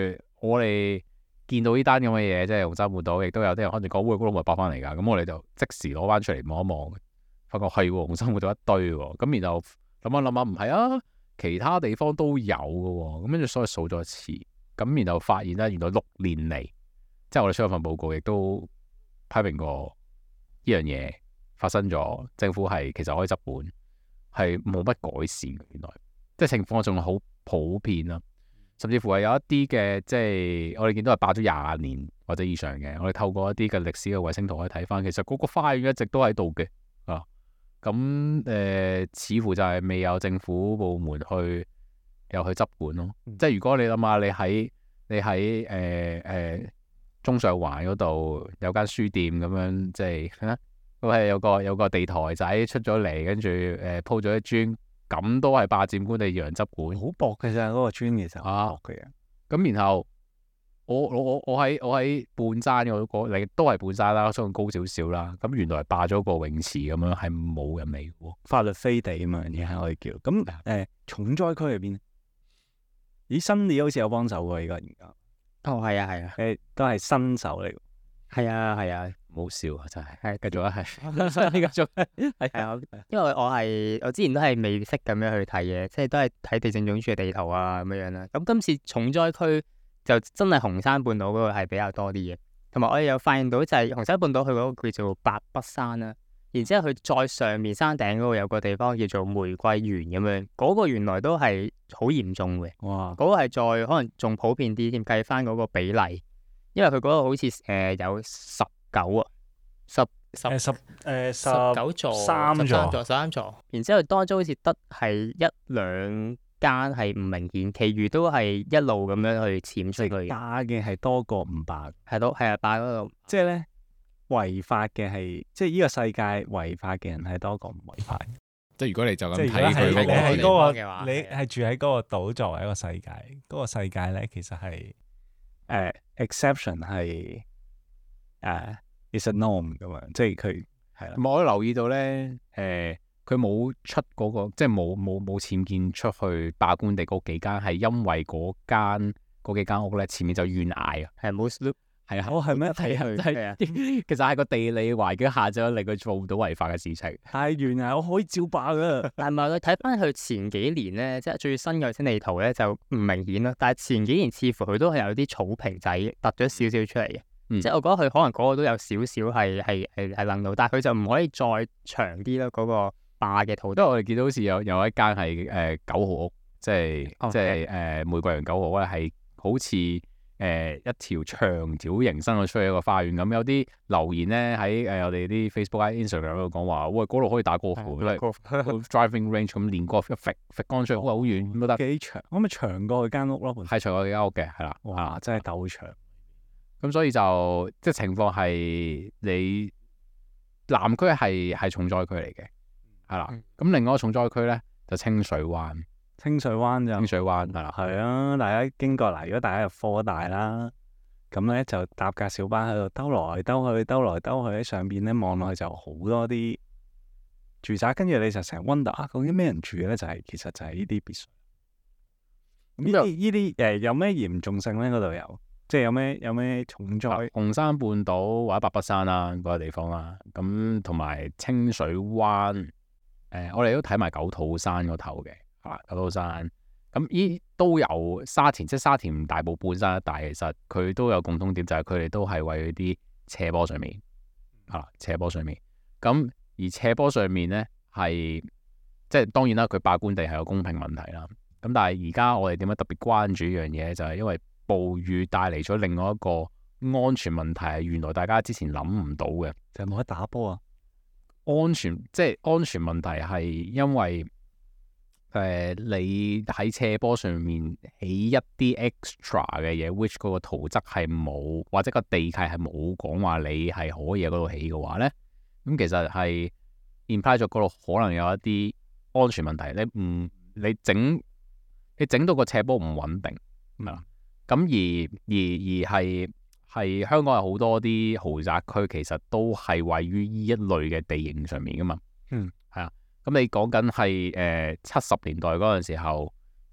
我哋見到呢單咁嘅嘢，即係紅山半島，亦都有啲人可能講，喂，嗰度咪爆翻嚟㗎。咁我哋就即時攞翻出嚟望一望，發覺係喎，紅山半島一堆喎。咁然後諗下諗下，唔係啊，其他地方都有嘅喎。咁跟住所以數咗一次，咁然後發現咧，原來六年嚟，即係我哋出咗份報告，亦都批評過呢樣嘢發生咗，政府係其實可以執本，係冇乜改善嘅。原來即係情況仲係好普遍啦。甚至乎係有一啲嘅，即係我哋見到係爆咗廿年或者以上嘅。我哋透過一啲嘅歷史嘅衛星圖可以睇翻，其實嗰個花園一直都喺度嘅啊。咁誒、呃，似乎就係未有政府部門去又去執管咯。嗯、即係如果你諗下，你喺你喺誒誒中上環嗰度有間書店咁樣，即係佢係有個有個地台仔出咗嚟，跟住誒鋪咗一磚。咁都係霸佔官地讓執管， 好薄嘅咋嗰個磚其實好薄嘅。 咁、啊、然後我我我我喺我喺半山嗰個，你都係半山啦，相對高少少啦。咁原來霸咗個泳池咁樣，係冇人嚟嘅， 法律飛地啊嘛，而家可以叫。咁誒、呃，重災區入邊，咦，新年好似有幫手喎，而家而家。 哦，係啊，係啊， 誒，都係新手嚟。 係啊，係啊。 唔好笑啊！真係， 係繼續啊，係繼續，係係啊，因為我係我之前都係未識咁樣去睇嘅，即係都係睇地政總署嘅地圖啊咁樣樣啦。咁今次重災區就真係紅山半島嗰個係比較多啲嘅，同埋我哋有發現到就係紅山半島佢嗰個叫做白北山啦，然之後佢再上面山頂嗰度有個地方叫做玫瑰園咁樣，嗰個原來都係好嚴重嘅。哇！嗰個係再可能仲普遍啲添，計翻嗰個比例，因為佢嗰度好似誒有十。九啊，十十十誒十九座， 三座， 十三座，十三座。然之後當中好似得係一兩間係唔明顯，其餘都係一路咁樣去潛出去。 霸嘅係多過唔霸， 係咯，係啊，霸嗰度。 即係咧違法嘅係，即係呢個世界違法嘅人係多過唔違法。 即係如果你就咁即係睇佢你係嗰個， 你係住喺嗰個島作為一個世界，嗰、嗰個世界咧其實係誒、 uh, exception 係誒。Uh, It's a norm 咁樣，即係佢係啦。 我都留意到咧，誒、呃，佢冇出嗰、嗰個，即係冇冇冇僭建出去霸官地嗰幾間，係因為嗰間嗰幾間屋咧前面就懸崖啊， 係冇 slope， 係啊， 哦係咩？ 睇佢係啊， 其實係個地理環境下咗令佢做唔到違法嘅事情。 但係懸崖我可以照霸噶。 但係咪我睇翻佢前幾年咧，即係最新嘅衛星地圖咧就唔明顯咯。但係前幾年似乎佢都係有啲草坪仔突咗少少出嚟嘅。嗯、即係我覺得佢可能嗰個都有少少係係係係諗到，但係佢就唔可以再長啲咯。嗰、嗰個霸嘅土地， 因為我哋見到好似有有一間係誒九號屋，即係、哦、即係誒、呃、玫瑰園九號咧，係好似誒、呃、一條長條形伸咗出去一個花園咁。有啲留言咧喺誒我哋啲 Facebook、Instagram 嗰度講話，喂，嗰度可以打高爾夫，因為 driving range 咁練高爾夫，揈揈光出去好好遠咁都得。 幾長？可唔可以長過佢間屋咯？ 係長過佢間屋嘅，係啦。 哇！真係鬥長。 咁所以就即係情況係你南區係係重災區嚟嘅，係啦。咁、嗯、另外一個重災區咧就清水灣， 清水灣就清水灣係啦， 係啊！大家經過嗱，如果大家入科大啦，咁咧就搭架小巴喺度兜來兜去，兜來兜去喺上邊咧望落去就好多啲住宅，跟住你就成日 wonder 啊，究竟咩人住嘅咧？就係、是、其實就係呢啲別墅。呢啲呢啲誒有咩嚴重性咧？嗰度有？即係有咩有咩重災？ 紅山半島或者白北山啦嗰個地方啦，咁同埋清水灣，誒、呃、我哋都睇埋九肚山嗰頭嘅，啊九肚山，咁依都有沙田，即係沙田大埔半山一帶，其實佢都有共通點，就係佢哋都係位於啲斜坡上面，啊斜坡上面，咁而斜坡上面咧係即係當然啦，佢霸官地係有公平問題啦，咁但係而家我哋點解特別關注呢樣嘢？就係、是、因為暴雨帶嚟咗另外一個安全問題，係原來大家之前諗唔到嘅， 就係冇得打波啊！ 安全即係安全問題係因為誒、呃、你喺斜坡上面起一啲 extra 嘅嘢 which 嗰個圖則係冇，或者個地契係冇講話你係可以喺嗰度起嘅話咧，咁其實係 imply 咗嗰度可能有一啲安全問題。你唔你整你整到個斜坡唔穩定，係嘛？咁而而而係係香港有好多啲豪宅區，其實都係位於呢一類嘅地形上面噶嘛。 嗯， 係啊。咁你講緊係誒七十年代嗰陣時候，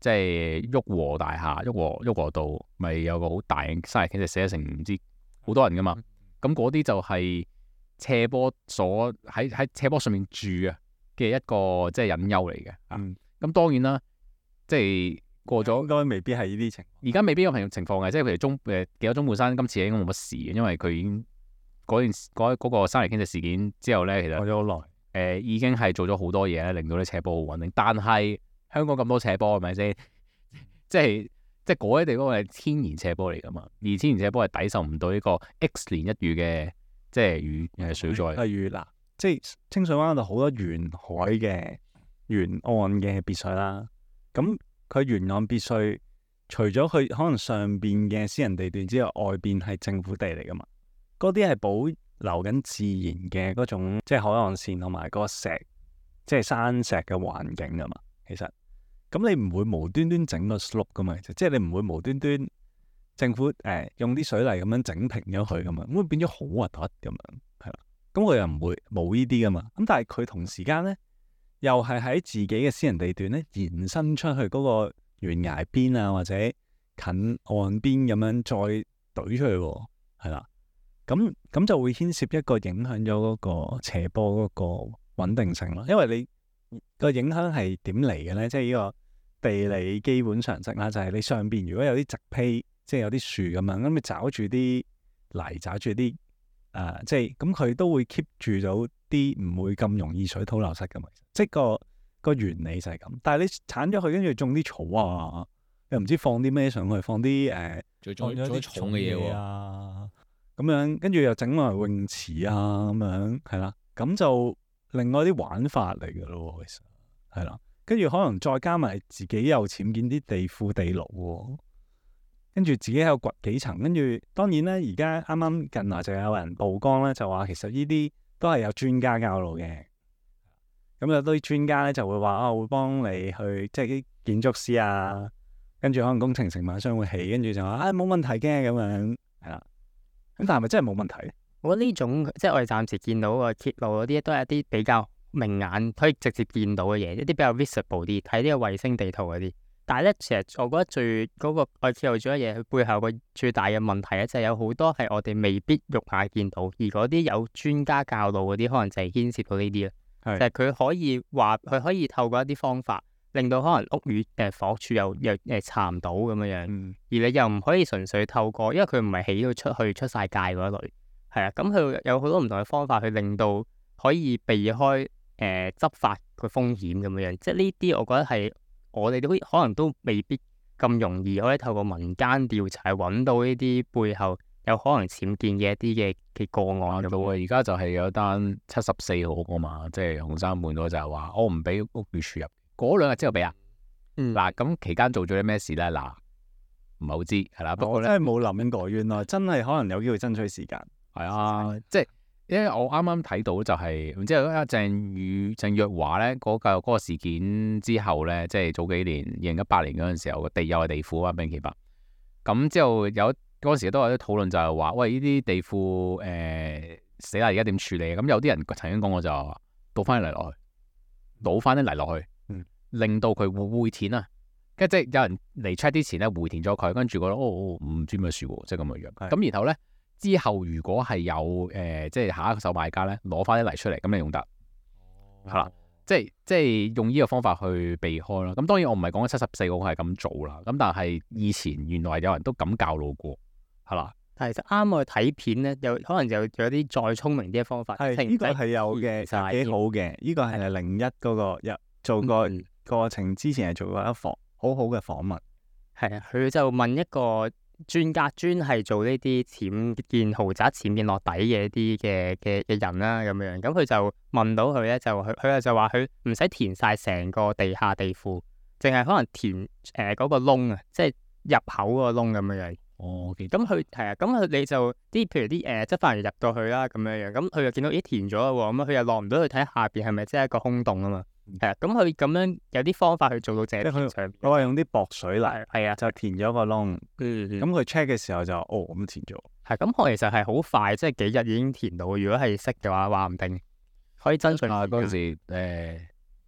即係旭和大廈、旭和旭和道，咪有個好大嘅山泥傾瀉，死咗成唔知好多人噶嘛。咁嗰啲就係斜坡所喺喺斜坡上面住啊嘅一個即係隱憂嚟嘅。 嗯， 咁當然啦，即係過咗應該未必係呢啲情況。 而家未必有平情況嘅，即係譬如中誒幾多中半山今次應該冇乜事嘅，因為佢已經嗰件嗰嗰個山泥傾瀉事件之後咧，其實過咗好耐。 誒、呃、已經係做咗好多嘢咧，令到啲斜坡好穩定。但係香港咁多斜坡係咪先？即係即係嗰啲地方係天然斜坡嚟㗎嘛，而天然斜坡係抵受唔到呢個 X 年一遇嘅即係雨誒水災。 例如嗱，即係清水灣嗰度好多沿海嘅沿岸嘅別墅啦。咁佢沿岸別墅除咗佢可能上邊嘅私人地段之外，外邊係政府地嚟㗎嘛。嗰啲係保留緊自然嘅嗰種，即係海岸線同埋個石，即係山石嘅環境啊嘛。其實咁你唔會無端端整個 slope 噶嘛，其實即係你唔會無端端政府誒、呃、用啲水泥咁樣整平咗佢咁樣，咁會變咗好核突咁樣，係啦。咁佢又唔會冇呢啲噶嘛。咁但係佢同時間咧，又係喺自己嘅私人地段咧延伸出去嗰個懸崖邊啊，或者近岸邊咁樣再懟出去喎，係啦。咁咁就會牽涉一個影響咗嗰個斜坡嗰個穩定性咯，因為你個影響係點嚟嘅咧？即係呢個地理基本常識啦，就係、是、你上邊如果有啲植被，即係有啲樹咁樣，咁你找住啲泥，找住啲誒，即係咁佢都會 keep 住到啲唔會咁容易水土流失噶嘛。即係個個原理就係咁。但係你剷咗佢，跟住種啲草啊，又唔知放啲咩上去，放啲誒， 最放咗啲重嘅嘢喎。 啊， 咁樣，跟住又整埋泳池啊，咁樣係啦，咁就另外啲玩法嚟嘅咯，其實係啦，跟住可能再加埋自己又僭建啲地庫地牢喎，跟住自己喺度掘幾層，跟住當然咧，而家啱啱近來就有人曝光咧，就話其實呢啲都係有專家教路嘅，咁有啲專家咧就會話啊，會幫你去即係啲建築師啊，跟住可能工程承辦商會起，跟住就話啊冇問題嘅咁樣，係啦。咁但係咪真係冇問題？ 我覺得呢種即係我哋暫時見到個鐵路嗰啲，都係一啲比較明眼可以直接見到嘅嘢，一啲比較 visible 啲，睇呢個衛星地圖嗰啲。但係咧，其實我覺得最嗰、嗰個我鐵路做嘅嘢，佢背後個最大嘅問題咧，就係有好多係我哋未必肉眼見到，而嗰啲有專家教導嗰啲，可能就係牽涉到呢啲啦。 係就係佢可以話，佢可以透過一啲方法，令到可能屋宇誒火柱又又誒查唔到咁樣樣。 嗯， 而你又唔可以純粹透過，因為佢唔係起到出去出晒界嗰一類，係啊，咁佢有好多唔同嘅方法去令到可以避開誒、呃、執法嘅風險咁樣樣，即係呢啲我覺得係我哋都可能都未必咁容易可以透過民間調查揾到呢啲背後有可能僭建嘅一啲嘅嘅個案咁到啊！ 樣。 而家就係有單七十四號個嘛，即係紅山半島就係話我唔俾屋宇署入，嗰兩日之後俾啊。 嗯， 嗱，咁期間做咗啲咩事咧？嗱，唔係好知係啦。不過咧， 我真係冇諗過，原來真係可能有機會爭取時間。 係啊，即係因為我啱啱睇到就係唔知啊鄭宇鄭若驊咧嗰個嗰個事件之後咧，即係早幾年二零一八年嗰陣時候個地又係地庫啊，兵奇伯。咁之後有嗰陣時都有啲討論就係話，喂，呢啲地庫誒、呃、死啦，而家點處理？咁有啲人曾經講過就話倒翻啲泥落去，倒翻啲泥落去， 嗯、 令到佢會會填啊。跟住即係有人嚟 check 之前咧，回填咗佢，跟住覺得哦唔知咩事喎，即係咁嘅樣。咁然後咧。之後如果係有誒、呃，即係下一個手買家咧，攞翻啲泥出嚟，咁你用得係啦、哦，即係即係用呢個方法去避開啦。咁當然我唔係講緊七十四個係咁做啦。咁但係以前原來有人都咁教路過，係啦。 但係其實啱我睇片咧，有可能有有啲再聰明啲嘅方法。 係呢個係有嘅，幾好嘅。呢個係零一嗰個入做過過程之前係做過一訪好好嘅訪問。 係啊，佢就問一個專家，專係做呢啲僭建豪宅、僭建落底嘅一啲嘅嘅嘅人啦，咁樣，咁佢就問到佢咧，就佢佢就話佢唔使填晒成個地下地庫，淨係可能填誒嗰、呃嗰個窿啊，即係入口嗰個窿咁樣樣。 哦，咁佢係啊，咁佢你就啲譬如啲誒執法人員入到去啦，咁樣樣，咁佢就見到咦填咗啦喎，咁佢又落唔到去睇下邊係咪即係一個空洞啊嘛。係啊，咁佢咁樣有啲方法去做到這啲上邊。 我話用啲薄水泥， 係啊， 就填咗個窿。 嗯， 咁佢 check 嘅時候就哦咁填咗。 係咁，我其實係好快，即係幾日已經填到。如果係識嘅話，話唔定可以爭取。 啊，嗰陣時誒，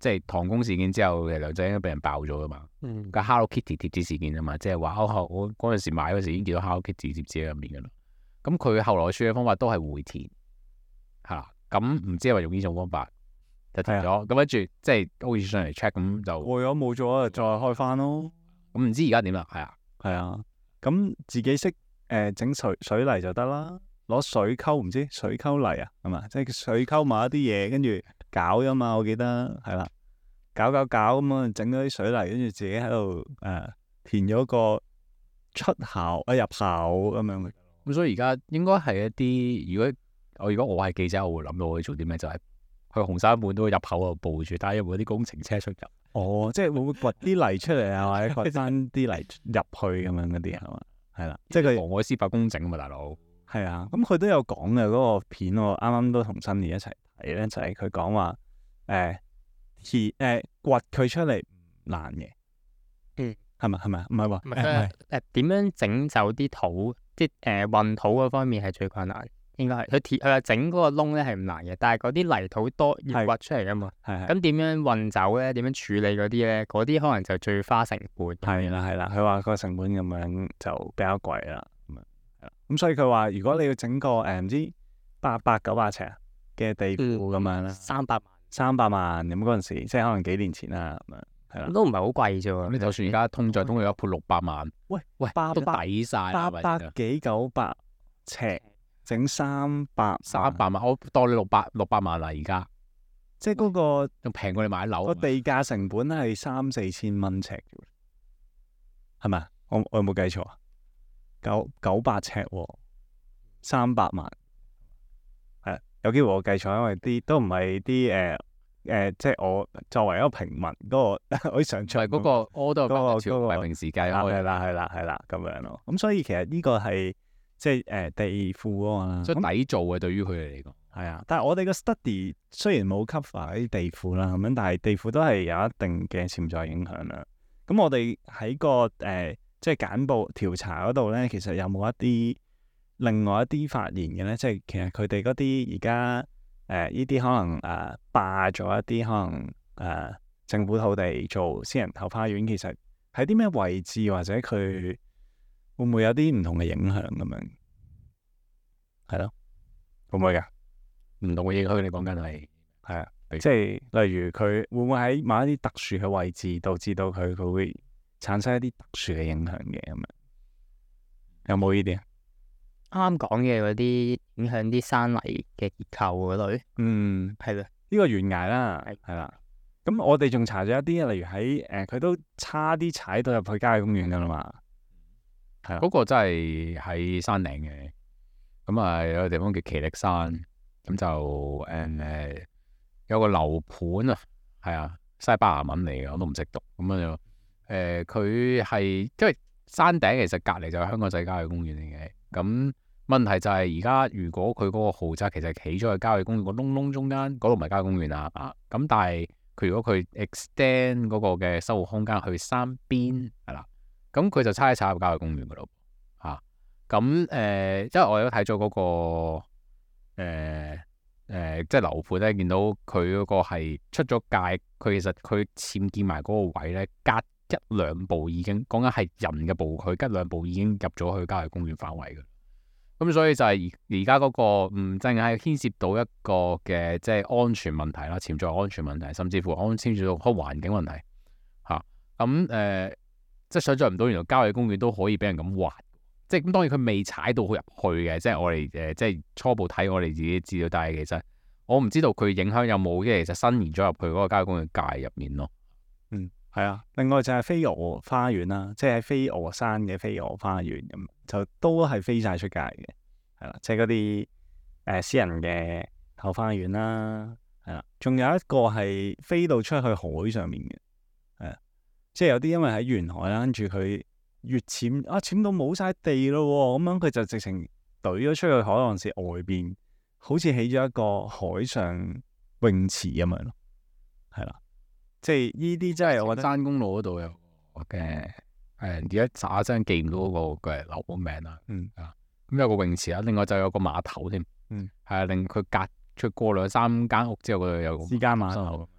即係唐宮事件之後，梁振英俾人爆咗噶嘛。 嗯， 個 Hello Kitty 貼紙事件啊嘛，即係話哦，我嗰陣時買嗰時已經見到 Hello Kitty 貼紙喺入面噶啦。咁佢後來處理方法都係回填，係啦。咁唔知係咪用呢種方法就填咗，咁跟住即係好似上嚟 check 咁就過咗冇咗就再開翻咯。 咁唔知而家點啦？係啊， 係啊，咁自己識誒整水水泥就得啦，攞水溝唔知水溝泥啊，係嘛？即係水溝埋一啲嘢，跟住搞啫嘛，我記得係啦，搞搞搞咁啊，整咗啲水泥，跟住自己喺度誒填咗個出口啊入口咁樣嘅。 咁所以而家應該係一啲，如果我如果我係記者，我會諗到我會做啲咩，就係、是、去紅山本嗰個入口度佈住，睇下有冇啲工程車出入。 哦，即係會唔會掘啲泥出嚟啊，或者掘翻啲泥入去咁樣嗰啲係嘛？係啦，即係佢妨礙司法公正啊嘛，大佬。 係啊，咁佢都有講嘅嗰個片，我啱啱都同新年一齊睇咧，就係佢講話誒填誒掘佢出嚟唔難嘅， 嗯， 係咪係咪？唔係喎， 唔係佢誒點樣整走啲土，即係誒運土嗰方面係最困難，應該係佢填佢話整嗰個窿咧係唔難嘅，但係嗰啲泥土多要掘出嚟啊嘛， 係係咁點樣運走咧？點樣處理嗰啲咧？嗰啲可能就最花成本。 係啦係啦，佢話個成本咁樣就比較貴啦，咁樣係啦，咁所以佢話如果你要整個誒唔知八百九百尺嘅地庫咁樣啦， 三百萬三百萬咁嗰陣時，即係可能幾年前啦，咁樣係啦， 都唔係好貴啫喎。 咁你就算而家通脹通咗一倍六百萬， 喂喂八都百抵晒啦， 八係咪百幾九百尺整三百三百萬，我當你六百六百萬啦，而家即係嗰個仲平過你買樓。 個地價成本係三四千蚊尺嘅，係咪啊？我我有冇計錯啊？九九百尺喎，三百萬，係有機會我計錯，因為啲都唔係啲誒誒，即係我作為一個平民嗰個可以上場就係嗰個 order 嗰個嗰個嗰個唔係平時計係開， 啦係啦係啦咁樣咯。咁所以其實呢個係即係誒地庫啊嘛，咁所以抵做嘅對於佢哋嚟講。 係啊，但係我哋個 study 雖然冇 cover 啲地庫啦，咁樣，但係地庫都係有一定嘅潛在影響啦。咁我哋喺個誒、呃、即係簡報調查嗰度咧，其實有冇一啲另外一啲發現嘅咧？即係其實佢哋嗰啲而家誒呢啲可能誒、呃、霸咗一啲可能誒、呃、政府土地做私人後花園，其實喺啲咩位置或者佢會唔會有啲唔同嘅影響咁樣？係咯，會唔會㗎？ 唔同嘅影響，你講緊係係啊，即係例如佢會唔會喺某一啲特殊嘅位置，導致到佢佢會產生一啲特殊嘅影響嘅咁樣？有冇呢啲啊？ 啱啱講嘅嗰啲影響啲山泥嘅結構嗰類， 嗯， 係啦， 呢個懸崖啦， 係係啦。咁我哋仲查咗一啲，例如喺誒佢都差啲踩到入去郊野公園噶啦嘛。係啦， 嗰個真係喺山頂嘅，咁啊有個地方叫奇力山。咁就誒誒、呃、有個樓盤啊，係啊，西班牙文嚟嘅，我都唔識讀。咁樣就誒佢係因為山頂其實隔離就係香港仔郊野公園嚟嘅。咁問題就係而家如果佢嗰個豪宅其實起咗喺郊野公園個窿窿中間，嗰度唔係郊野公園啊。啊咁，但係佢如果佢 extend 嗰個嘅生活空間去山邊係啦，咁佢就差一踩入郊野公園嗰度嚇。咁、啊、誒、呃，因為我都睇咗嗰個。誒誒、呃呃，即係樓盤咧，見到佢嗰個係出咗界，佢其實佢僭建埋嗰個位咧，隔一兩步已經講緊係人嘅步距，隔兩步已經入咗去郊野公園範圍嘅。咁所以就係而而家嗰個唔淨係牽涉到一個嘅即係安全問題啦，潛在安全問題，甚至乎安牽涉到開環境問題嚇。咁、啊、誒、呃，即係想像唔到原來郊野公園都可以俾人咁劃。即係咁，當然佢未踩到入去嘅，即係我哋誒、呃，即係初步睇我哋自己資料，但係其實我唔知道佢影響有冇，因為其實伸延咗入去嗰個郊野公園界入面咯。 嗯，係啊。另外就係飛鵝花園啦，即係喺飛鵝山嘅飛鵝花園咁，就都係飛晒出界嘅，係啦，即係嗰啲誒私人嘅後花園啦，係啦。仲有一個係飛到出去海上面嘅，係啊，即係有啲因為喺沿海啦，跟住佢。越潛啊，潛到冇晒地咯，咁樣佢就直情懟咗出去海岸線外邊，好似起咗一個海上泳池咁樣咯，係啦，即係呢啲真係我覺得山公路嗰度有嘅，誒而家查真記唔到嗰個嘅樓盤名啦， 嗯啊，咁有個泳池啦，另外就有個碼頭添， 嗯， 係啊，令佢隔出過兩三間屋之後，佢有私家碼頭， 嗰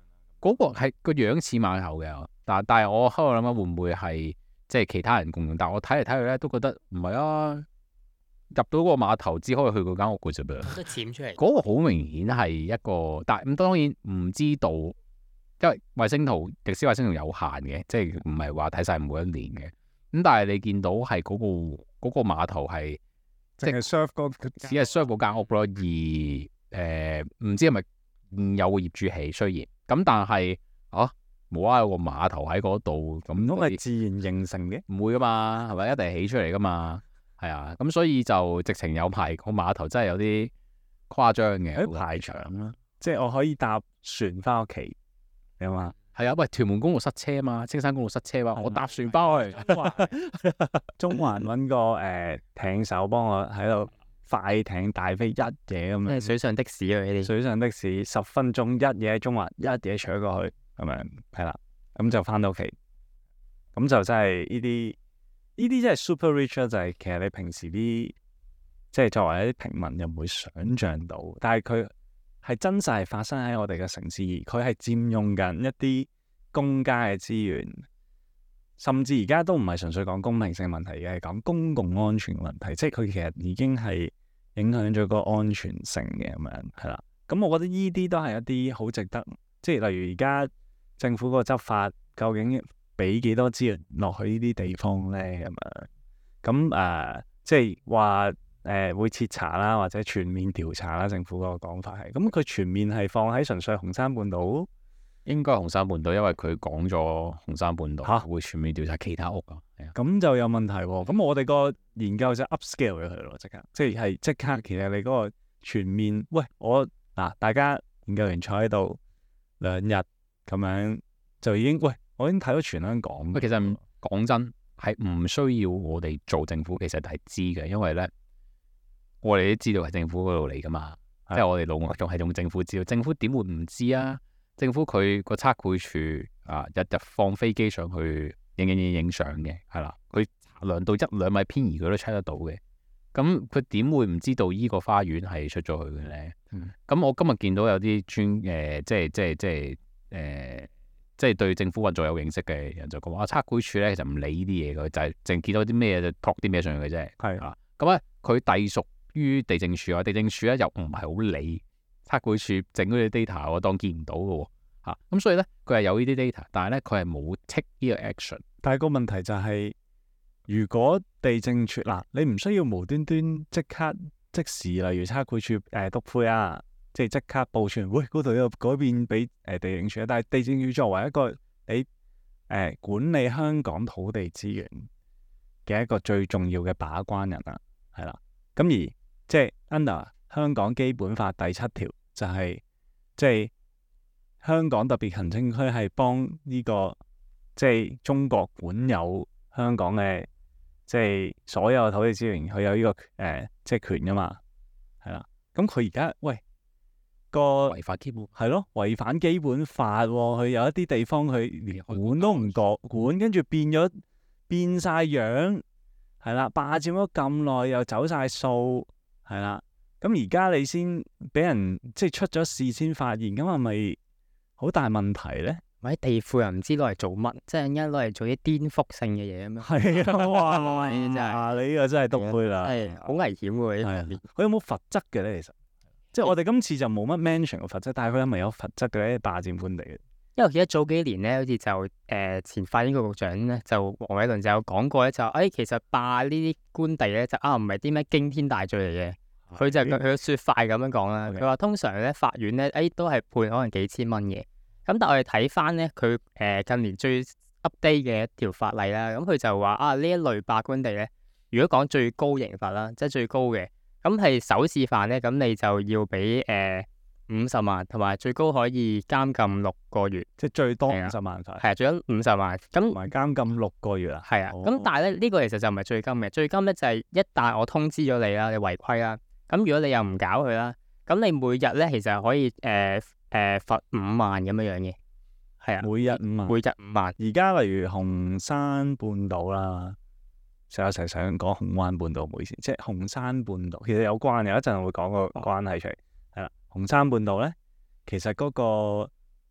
嗰個係個樣似碼頭嘅，但但係我喺度諗下會唔會係即係其他人共用？但係我睇嚟睇去咧都覺得唔係啊，入到個碼頭只可以去嗰間屋嘅啫噃。 都潛出嚟。 嗰個好明顯係一個，但咁當然唔知道，因為衛星圖、迪斯衛星圖有限嘅，即係唔係話睇晒每一年嘅。咁但係你見到係嗰、嗰個嗰、嗰個碼頭係即係 serve 嗰只係 serve 嗰間屋咯，而誒唔、呃、知係咪有個業主起，雖然咁，但係啊冇啊有個碼頭喺嗰度，咁唔通係自然形成嘅？ 唔會噶嘛，係咪一定係起出嚟噶嘛？係啊，咁所以就直情有排個碼頭真係有啲誇張嘅， 喺排長啦，即係我可以搭船翻屋企，你嘛？ 係啊，喂，屯門公路塞車啊嘛，青山公路塞車嘛， 的我搭船翻去， 中環揾個誒、呃、艇手幫我喺度快艇大飛一嘢咁樣， 水上的士啊！呢啲水上的士十分鐘一嘢喺中環一嘢搶過去咁樣，係啦，咁就翻到屋企，咁就真係呢啲呢啲真係 super rich 啦，就係其實你平時啲即係作為一啲平民又唔會想像到，但係佢係真實係發生喺我哋嘅城市，而佢係佔用緊一啲公家嘅資源，甚至而家都唔係純粹講公平性問題，而係講公共安全問題，即係佢其實已經係影響咗個安全性嘅咁樣，係啦。咁我覺得呢啲都係一啲好值得，即係例如而家政府個執法究竟俾幾多資源落去呢啲地方咧咁樣，咁誒、呃、即係話誒會徹查啦，或者全面調查啦，政府嗰個講法係，咁佢全面係放喺純粹紅山半島。 應該係紅山半島，因為佢講咗紅山半島嚇會全面調查其他屋啊，係啊， 咁就有問題喎。咁我哋個研究就 upscale 咗佢咯，即刻，即係即刻。其實你嗰個全面，喂，我嗱大家研究員坐喺度兩日咁樣，就已經喂，我已經睇到全香港。 喂，其實講真係唔需要我哋做政府，其實係知嘅，因為咧我哋都知道係政府嗰度嚟噶嘛， 係即係我哋老仲係用政府知道，政府點會唔知啊？政府佢個測繪處啊，日日放飛機上去影影影影相嘅，係啦，佢量到一兩米偏移佢都 check 得到嘅。咁佢點會唔知道依個花園係出咗去嘅咧？咁、嗯、我今日見到有啲專誒、呃，即係即係即係誒、呃，即係對政府運作有認識嘅人就講話，測繪處咧其實唔理呢啲嘢嘅，就係淨見到啲咩就托啲咩上去嘅啫。係啊，咁咧佢隸屬於地政署啊，地政署咧又唔係好理。測繪處整嗰啲 data 我當見唔到嘅喎，嚇、啊、咁所以咧佢係有呢啲 data，但係咧佢係冇 take 呢個 action。 但係個問題就係、是，如果地政處嗱，你唔需要無端端即刻即時，例如測繪處誒督灰啊，即係即刻報傳，喂嗰度有改變俾誒地政處，但係地政處作為一個你誒、呃、管理香港土地資源嘅一個最重要嘅把關人啊，係啦，咁而即係 under。香港基本法第七條就係、是、即係香港特別行政區係幫呢個即係中國管有香港嘅即係所有土地資源，佢有呢、這個誒、呃、即係權噶嘛，係啦。咁佢而家喂個違反基本係咯，違反基本法喎、哦。佢有一啲地方佢連管都唔覺管，跟住變咗變晒樣，係啦，霸佔咗咁耐又走晒數，係啦。咁而家你先俾人即係出咗事先發現，咁係咪好大問題咧？ 或者地庫又唔知攞嚟做乜，即係一攞嚟做啲顛覆性嘅嘢咁樣。 係啊，哇！ 真係啊，你呢個真係篤灰啦， 係好危險喎！呢係佢有冇罰則嘅咧？其實即係我哋今次就冇乜 mention 個罰則，但係佢係咪有罰則嘅咧？霸佔官地嘅， 因為我記得早幾年咧，好似就誒、呃、前發展局局長咧，就黃偉綸就有講過咧，就誒、哎、其實霸呢啲官地咧，就啊唔係啲咩驚天大罪嚟嘅。佢就佢嘅説法咁樣講啦。佢話 Okay. 通常咧法院咧，誒、哎、都係判可能幾千蚊嘅。咁但係我哋睇翻咧，佢誒、呃、近年最 update 嘅一條法例啦。咁佢就話啊，呢一類霸官地咧，如果講最高刑罰啦，即係最高嘅，咁係首次犯咧，咁你就要俾誒五十萬，同埋最高可以監禁六個月， 即係最多五十萬罰。 係啊，最多五十萬。咁同埋監禁六個月啊。 係啊。咁、 哦、 但係咧，呢、這個其實就唔係最金嘅。最金咧就係一旦我通知咗你啦，你違規啦。咁如果你又唔搞佢啦，咁你每日咧其實可以誒誒罰五萬咁樣樣嘅，係啊， 每日五萬， 每日五萬。 而家例如紅山半島啦，成日成日想講紅灣半島，唔好意思，即係紅山半島其實有關嘅，有一陣會講個關係出嚟。係啦，紅山半島咧，其實嗰個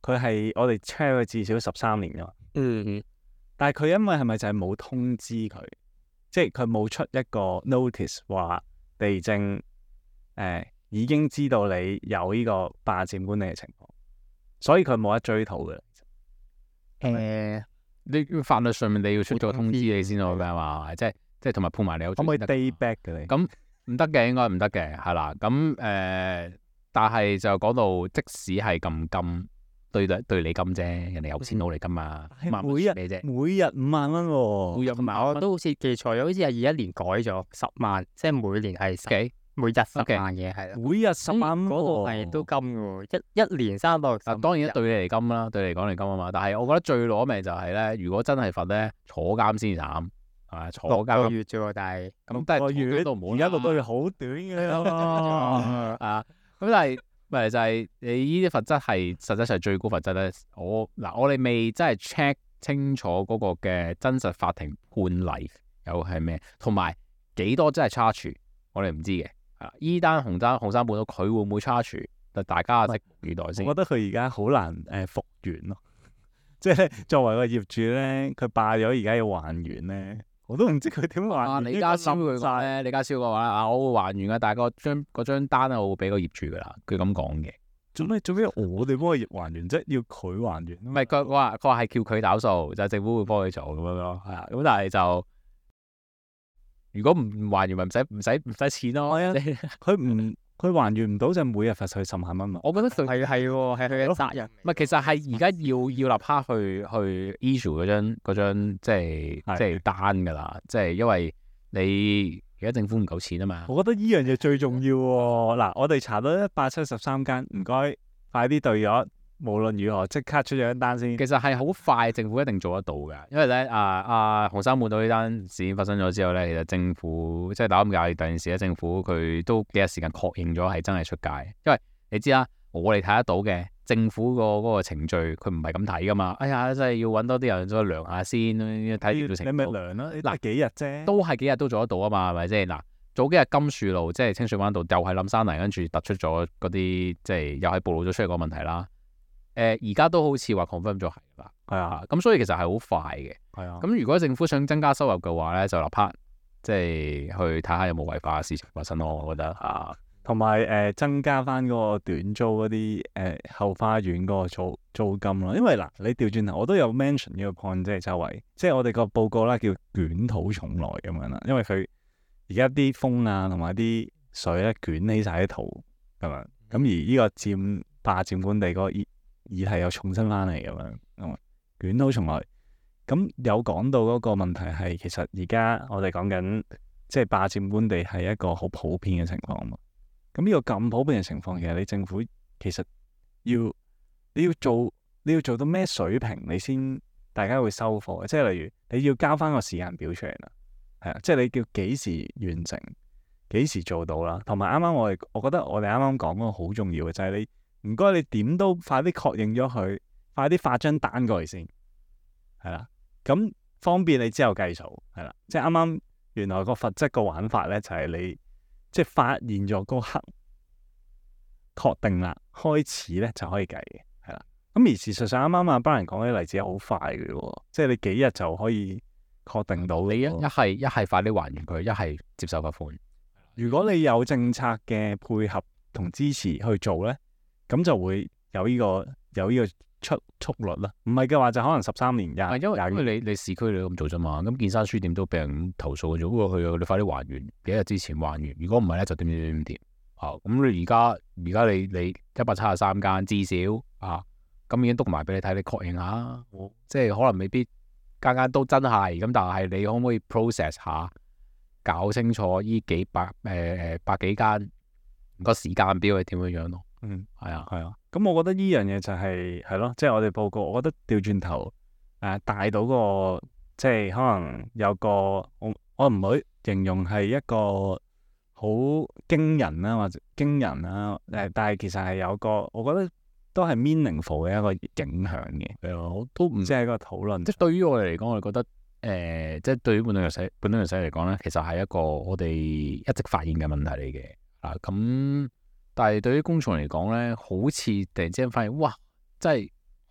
佢係我哋 check 佢至少十三年噶嘛。 嗯， 但係佢因為係咪就係冇通知佢，即係佢冇出一個 notice 話地政誒、呃、已經知道你有呢個霸佔官地嘅情況，所以佢冇得追討嘅。 誒， 你法律上面你要出咗通知你先可以咩嘛？即係即係同埋判埋你有可唔可以罪 day back 嘅你？ 咁唔得嘅，應該唔得嘅，係啦。咁誒、呃，但係就講到即使係咁金，對對你金啫，人哋有錢佬嚟㗎嘛， 係萬每日咩啫？ 每日五萬蚊喎， 每日同埋我都好似記錯咗，好似係二一年改咗十萬，即係每年係十幾每日十 OK 萬嘅，係啦。 每日十萬蚊嗰個喎係都金嘅喎，一一年三百六十。 啊，當然對你嚟金啦，對你嚟講嚟金啊嘛。但係我覺得最攞命就係咧，如果真係罰咧，坐監先慘，係咪？坐六個監月啫喎，但係咁都係個月都唔好啦而家六個月好短嘅啦。 啊，咁但係咪就係你呢啲罰則係實際上最高罰則咧？我嗱我哋未真係 check 清楚嗰個嘅真實法庭判例有係咩，同埋幾多真係 charge，我哋唔知嘅。係啦，依單紅山紅山半島佢會唔會 charge？就大家拭目以待先。 我覺得佢而家好難誒復原咯，即係作為個業主咧，佢霸咗而家要還原咧，我都唔知佢點啊， 還原。 李家超佢講咧，李家超嘅話啊，我會還原嘅，但係個張嗰張單咧，我會俾個業主噶啦，佢咁講嘅。 做咩做咩？我哋幫佢還原啫，要佢還原。 唔係佢佢話佢話係叫佢找數，就係政府會幫佢做咁樣咯，係啊。咁但係就如果唔還原，咪唔使唔使唔使錢咯。 係啊，佢唔佢還原唔到就每日罰佢十萬蚊嘛。 我覺得佢係係喎，係佢嘅責任。 唔係，其實係而家要要立刻去去 issue 嗰張嗰張即係係即係單㗎啦，即係因為你而家政府唔夠錢啊嘛。 我覺得呢樣嘢最重要喎。嗱，我哋查到一百七十三間，唔該快啲對咗。無論如何，即刻出咗張單先。 其實係好快，政府一定做得到㗎。因為咧，啊啊紅山半島呢單事件發生咗之後咧，其實政府即係打咁介意第件事咧，政府佢都幾日時間確認咗係真係出街。因為你知啦，我哋睇得到嘅政府個嗰個程序，佢唔係咁睇㗎嘛。哎呀，真係要揾多啲人再量下先，睇條你程度。 咪量咯，嗱幾日啫， 都係幾日都做得到啊嘛，係咪先？嗱，早幾日金樹路即係清水灣道又係冧山泥，跟住突出咗嗰啲即係又係暴露咗出嚟個問題啦。誒而家都好似話 confirm 咗係啦， 係啊， 咁所以其實係好快嘅。 係啊。 咁如果政府想增加收入嘅話咧，就立刻即係去睇下有冇違法嘅事情發生咯。我覺得啊， 同埋誒增加翻嗰個短租嗰啲誒後花園嗰個租租金咯，因為嗱你調轉頭，我都有 mention 呢個 point，即係周圍，即係我哋個報告啦，叫捲土重來咁樣啦，因為佢而家啲風啊同埋啲水咧捲起晒啲土咁樣，咁而呢個佔霸佔官地嗰個議議題又重新翻嚟咁樣，咁捲土重來。咁有講到嗰個問題係，其實而家我哋講緊即係霸佔官地係一個好普遍嘅情況嘛。咁呢個咁普遍嘅情況，其實你政府其實要你要做你要做到咩水平，你先大家會收貨嘅。即係例如你要交翻個時間表出嚟啦，係啊，即係你叫幾時完成，幾時做到啦。同埋啱啱我哋我覺得我哋啱啱講嗰個好重要嘅就係你唔該你點都快啲確認咗佢，快啲發張單過嚟先，係啦。咁方便你之後計數，係啦。即係啱啱原來個罰則個玩法咧，就係你即係發現咗嗰刻確定啦，開始咧就可以計嘅，係啦。咁而事實上啱啱阿班人講嘅例子係好快嘅喎，即係你幾日就可以確定到。 你一一係一係快啲還原佢，一係接受罰款。 如果你有政策嘅配合同支持去做咧，咁就會有呢個有呢個出速率啦。唔係嘅話就可能十三年廿。 因為因為你你市區你都咁做啫嘛，咁建山書店都俾人投訴嘅啫。不過佢你快啲還原，幾日之前還原。如果唔係咧，就點點點點。啊，咁你而家而家你你一百七十三間至少啊，咁已經督埋俾你睇，你確認下。即係可能未必間間都真係咁，但係你可唔可以 process 下，搞清楚呢幾百誒誒、呃、百幾間個時間表係點樣樣咯？ 嗯， 係啊， 係啊。咁我覺得呢樣嘢就係係咯，即係我哋報告，我覺得調轉頭誒帶到個即係可能有個我我唔會形容係一個好驚人啦，或者驚人啦誒，但係其實係有個我覺得都係 meaningful 嘅一個影響嘅。 係啊，我都唔即係一個討論。 即係對於我哋嚟講，我哋覺得誒、呃，即係對於本地人使本地人使嚟講咧，其實係一個我哋一直發現嘅問題嚟嘅啊。咁但係對於公眾嚟講咧，好似突然之間發現，哇！真係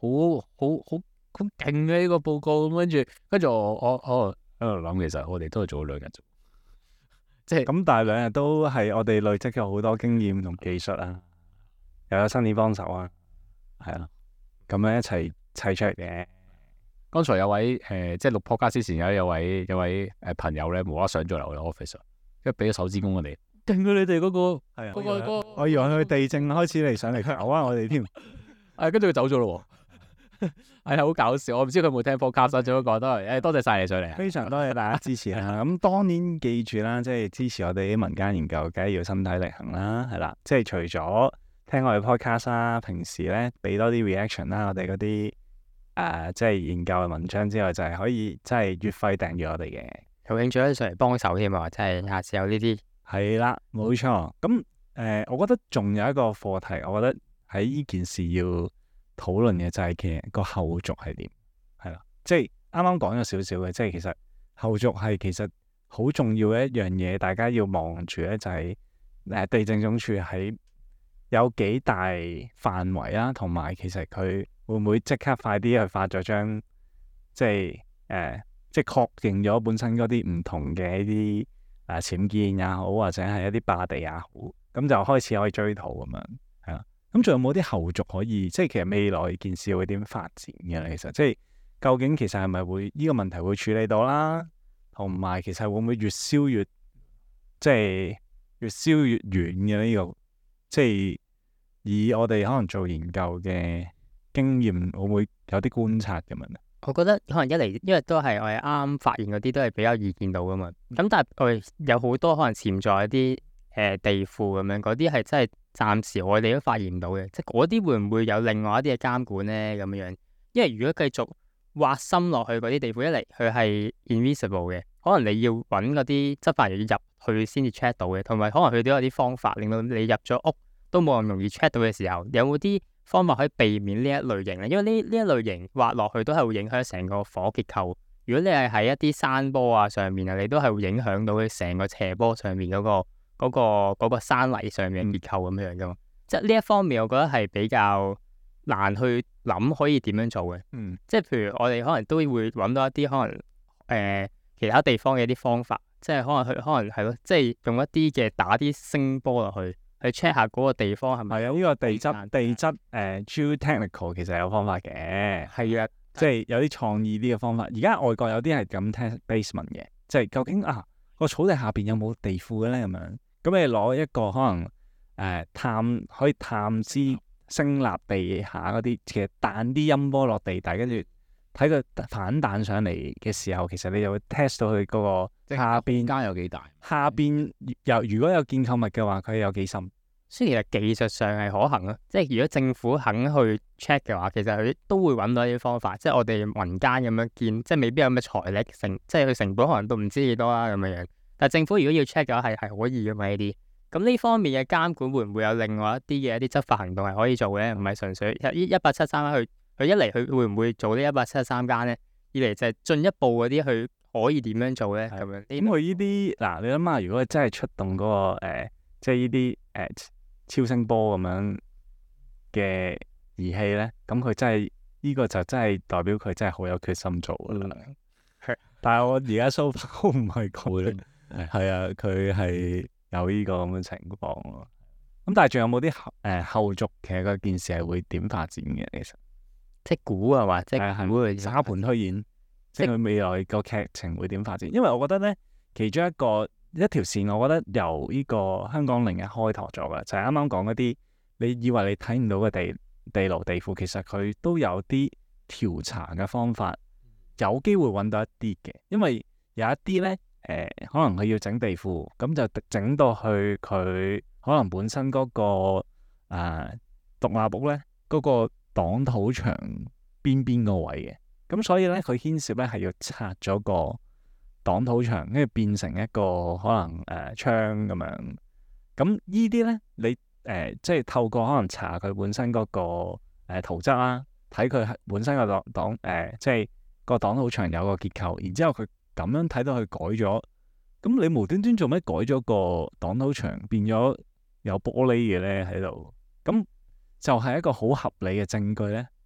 好好好好勁嘅呢個報告咁，跟住跟住我我我喺度諗，其實我哋都係做咗兩日啫，即係咁但係兩日都係我哋累積咗好多經驗同技術啊，又有新年幫手啊，係啊，咁樣一齊砌出嚟嘅。 剛才有位誒、呃，即係錄 podcast 之前有有位有位誒朋友咧，無啦啦上咗嚟我哋 office，跟住俾咗手指公我哋，勁啊！你哋嗰、嗰個係啊， 嗰、嗰個、嗰個我以為佢地震開始嚟上嚟搞啊我哋添， 誒跟住佢走咗咯喎，係好搞笑。我唔知佢有冇聽 podcast，只不過都係誒多謝晒你上嚟啊！ 非常多謝大家支持啦。咁當然記住啦，即係支持我哋啲民間研究，梗係要身體力行啦，係啦。即係除咗聽我哋 podcast 啦，平時咧俾多啲 reaction 啦，我哋嗰啲誒即係研究嘅文章之外，就係可以即係月費訂閱我哋嘅。 有興趣可以上嚟幫手添啊！即係下次有呢啲係啦，冇錯。咁誒、呃，我覺得仲有一個課題，我覺得喺呢件事要討論嘅就係其實個後續係點，係啦。即係啱啱講咗少少嘅，即係其實後續係其實好重要嘅一樣嘢，大家要望住咧就係、是、誒地政總署喺有幾大範圍啦，同埋其實佢會唔會即刻快啲去發咗張即係誒。呃即係確認咗本身嗰啲唔同嘅一啲誒僭建也好，或者係一啲霸地也好，咁就開始可以追討咁樣，係啦。咁仲有冇啲後續可以？即係其實未來件事會點發展嘅咧？其實即係究竟其實係咪會呢、呢個問題會處理到啦？同埋其實會唔會越燒越即係越燒越遠嘅呢、呢個？即係以我哋可能做研究嘅經驗，會唔會有啲觀察咁樣咧？ 我覺得可能一嚟，因為都係我哋啱啱發現嗰啲都係比較易見到噶嘛。咁但係我哋有好多可能潛在一啲誒、呃、地庫咁樣，嗰啲係真係暫時我哋都發現唔到嘅。即係嗰啲會唔會有另外一啲嘅監管咧？咁樣樣，因為如果繼續挖深落去嗰啲地庫，一嚟佢係 invisible 嘅，可能你要揾嗰啲執法人員入去先至 check 到嘅，同埋可能佢都有啲方法令到你入咗屋都冇咁容易 check 到嘅時候，有冇啲方法可以避免呢一類型咧？因為呢呢一類型滑落去都係會影響成個火結構。如果你係喺一啲山坡啊上面啊，你都係會影響到佢成個斜坡上面嗰、嗰個嗰、嗰個嗰個山泥上面嘅結構咁樣噶嘛。即係呢一方面，我覺得係比較難去諗可以點樣做嘅。 嗯， 即係譬如我哋可能都會揾到一啲可能誒、呃、其他地方嘅一啲方法，即係可能去可能係咯，即係用一啲嘅打啲聲波落去。去 check 下嗰個地方係咪係啊？呢、這個地質地質誒、呃、geotechnical 其實有方法嘅， 係啊， 即係有啲創意啲嘅方法。而家外國有啲係咁 test basement 嘅，即係究竟啊個草地下邊有冇地庫嘅咧咁樣。咁你攞一個可能誒、呃、探可以探知聲納地下嗰啲，其實彈啲音波落地底，跟住睇佢反彈上嚟嘅時候，其實你就會 test 到佢嗰個下邊間有幾大， 下邊有如果有建構物嘅話，佢有幾深？ 雖然其實技術上係可行咯，即係如果政府肯去 check 嘅話，其實佢都會揾到一啲方法。即係我哋民間咁樣建，即係未必有咩財力成，即係佢成本可能都唔知幾多啦咁樣樣。但係政府如果要 check 嘅話，係係可以嘅嘛呢啲。咁呢方面嘅監管會唔會有另外一啲嘅一啲執法行動係可以做嘅？唔係純粹一一八七三去，佢一嚟佢會唔會做呢一八七三間咧？二嚟就係進一步嗰啲佢可以點樣做咧？咁樣咁佢呢啲嗱，你諗下，如果真係出動嗰、那個、呃、即係呢啲誒超聲波咁樣嘅儀器咧，咁佢真係呢、這個就真係代表佢真係好有決心做噶啦。 嗯、 但係我而家 so far 都唔係佢，係啊，佢係有呢個咁嘅情況咯。咁但係仲有冇啲誒後續？其實嗰件事係會點發展嘅？其實即係估啊，或者係估係沙盤推演，即係佢未來個劇情會點發展？因為我覺得咧，其中一個一條線，我覺得由呢個香港零一開拓咗嘅，就係啱啱講嗰啲，你以為你睇唔到嘅地地牢地庫，其實佢都有啲調查嘅方法，有機會揾到一啲嘅。因為有一啲咧，誒、呃、可能佢要整地庫，咁就整到去佢可能本身嗰、那個誒、呃、獨立屋咧，嗰、那個擋土牆邊邊個位嘅，咁所以咧佢牽涉咧係要拆咗個擋土牆，跟住變成一個可能誒、呃、窗咁樣。咁呢啲咧，你誒、呃、即係透過可能查佢本身嗰、那個誒、呃、圖則啦，睇佢本身個擋擋誒，即係個擋土牆有個結構，然之後佢咁樣睇到佢改咗，咁你無端端做咩改咗個擋土牆變咗有玻璃嘅咧喺度？咁就係一個好合理嘅證據咧，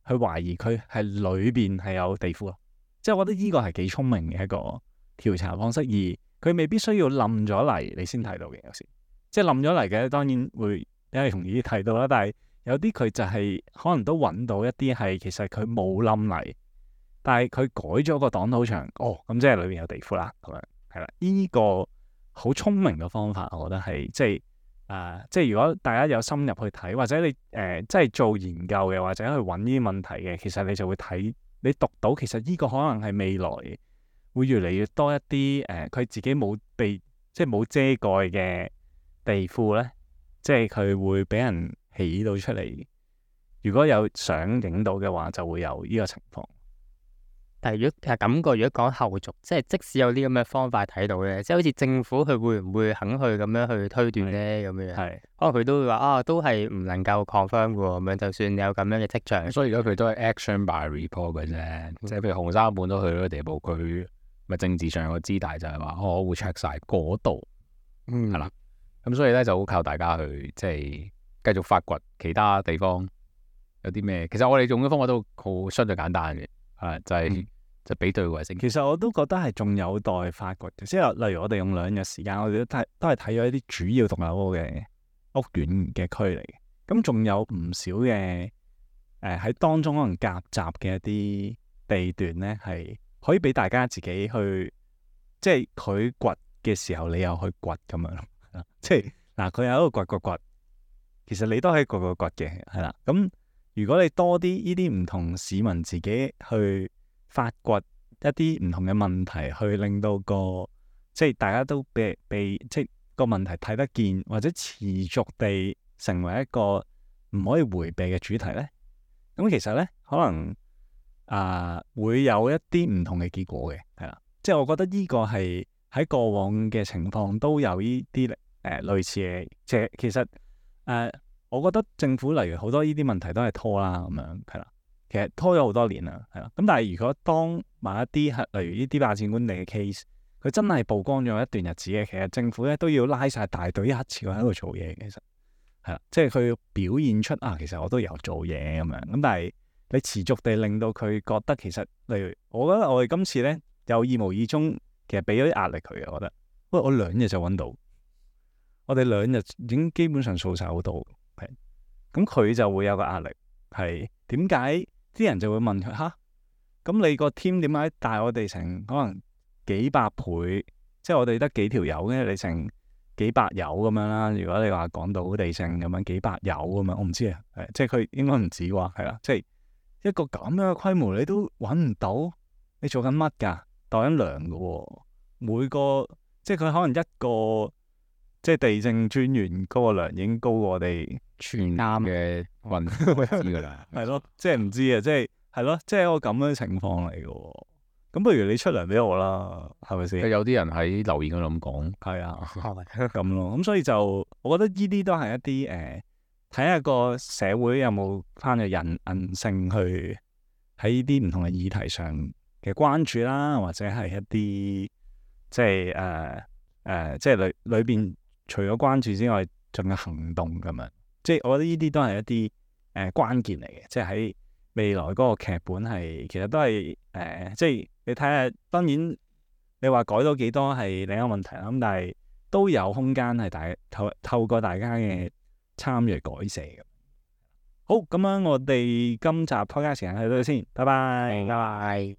去懷疑佢係裏邊係有地庫咯。即係我覺得呢個係幾聰明嘅一個調查方式，而佢未必需要冧咗嚟你先睇到嘅。有時即係冧咗嚟嘅，當然會因為容易睇到啦。但係有啲佢就係可能都揾到一啲係其實佢冇冧嚟，但係佢改咗個擋土牆，哦咁即係裏邊有地庫啦，咁樣係啦。呢個好聰明嘅方法，我覺得係即係。誒、呃，即係如果大家有深入去睇，或者你誒、呃，即係做研究嘅，或者去揾呢啲問題嘅，其實你就會睇，你讀到其實呢個可能係未來會越嚟越多一啲誒，佢、呃、自己冇被即係冇遮蓋嘅地庫咧，即係佢會俾人起到出嚟。如果有相影到嘅話，就會有呢個情況。 但係如果係感覺，如果講後續，即係即使有啲咁嘅方法睇到咧，即係好似政府佢會唔會肯去咁樣去推斷咧？咁樣係可能佢都會話啊，都係唔能夠 confirm 嘅喎。咁樣就算有咁樣嘅跡象， 所以而家佢都係 action by report 嘅啫。即係譬如紅山本都去到個地步，佢咪政治上有個姿態就係話，哦，我會 check 晒嗰度， 嗯， 係啦。咁所以咧就好靠大家去即係繼續發掘其他地方有啲咩。其實我哋用嘅方法都好相對簡單嘅，係就係、是。嗯就比對衛星， 其實我都覺得係仲有待發掘嘅，即係例如我哋用兩日時間，我哋都睇都係睇咗一啲主要獨立屋嘅屋苑嘅區嚟嘅，咁仲有唔少嘅誒喺當中可能夾雜嘅一啲地段咧，係可以俾大家自己去，即係佢掘嘅時候，你又去掘咁樣咯，即係嗱佢有一個掘掘掘，其實你都可以掘掘掘嘅，係啦，咁如果你多啲呢啲唔同市民自己去發掘一啲唔同嘅問題，去令到個即係大家都被被即係個問題睇得見，或者持續地成為一個唔可以迴避嘅主題咧。咁其實咧，可能啊、呃、會有一啲唔同嘅結果嘅，係啦。即係我覺得呢個係喺過往嘅情況都有呢啲誒類似嘅，即係其實誒、呃，我覺得政府例如好多呢啲問題都係拖啦，咁樣係啦。其實拖咗好多年啦，係啦。咁但係如果當某一啲係例如呢啲霸佔官地嘅 case，佢真係曝光咗一段日子嘅，其實政府咧都要拉晒大隊一次喺度做嘢。其實係啦，即係佢要表現出啊，其實我都有做嘢咁樣。咁但係你持續地令到佢覺得其實，例如我覺得我哋今次咧有意無意中其實俾咗啲壓力佢嘅，我覺得，喂，我兩日就揾到，我哋兩日已經基本上掃晒好多，係咁佢就會有個壓力係點解？啲人就會問佢吓，咁你個 team 點解帶我哋成可能幾百倍？即係我哋得幾條友嘅，你成幾百友咁樣啦。如果你話講到地性咁樣幾百友咁樣，我唔知啊。係即係佢應該唔止啩，係啦。即係一個咁樣嘅規模，你都揾唔到，你做緊乜㗎？代緊糧㗎喎，每個即係佢可能一個即係地政專員嗰個糧已經高過我哋全啱嘅運知㗎啦， 係咯，即係唔知啊，即係係咯，即係一個咁樣嘅情況嚟嘅喎。咁不如你出糧俾我啦，係咪先？ 有啲人喺留言嗰度咁講， 係啊，咁咯。咁所以就我覺得呢啲都係一啲誒，睇下個社會有冇翻嘅人韌性去喺呢啲唔同嘅議題上嘅關注啦，或者係一啲即係誒誒，即係裏裏邊除咗關注之外，仲有行動咁樣。即係我覺得呢啲都係一啲誒、呃、關鍵嚟嘅，即係喺未來嗰個劇本係其實都係誒、呃，即係你睇下，當然你話改到幾多係另一個問題啦，咁但係都有空間係大透透過大家嘅參與改寫嘅。好，咁樣我哋今集 podcast 時間喺度先，拜拜， 拜拜。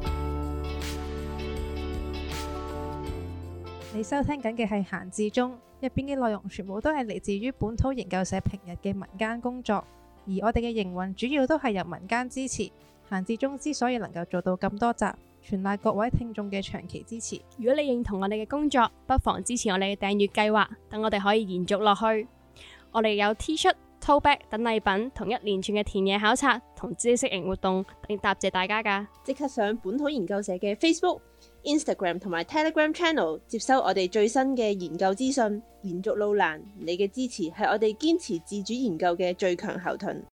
你收聽緊嘅係閒置中，入邊嘅內容全部都係嚟自於本土研究社平日嘅民間工作，而我哋嘅營運主要都係由民間支持。閒置中之所以能夠做到咁多集，全賴各位聽眾嘅長期支持。 如果你認同我哋嘅工作，不妨支持我哋嘅訂閱計劃，等我哋可以延續落去。我哋有 T 恤、tote bag 等禮品，同一連串嘅田野考察同知識型活動，嚟答謝大家㗎。 即刻上本土研究社嘅 Facebook、Instagram 同埋 Telegram Channel 接收我哋最新嘅研究資訊。延續路難，你嘅支持係我哋堅持自主研究嘅最強後盾。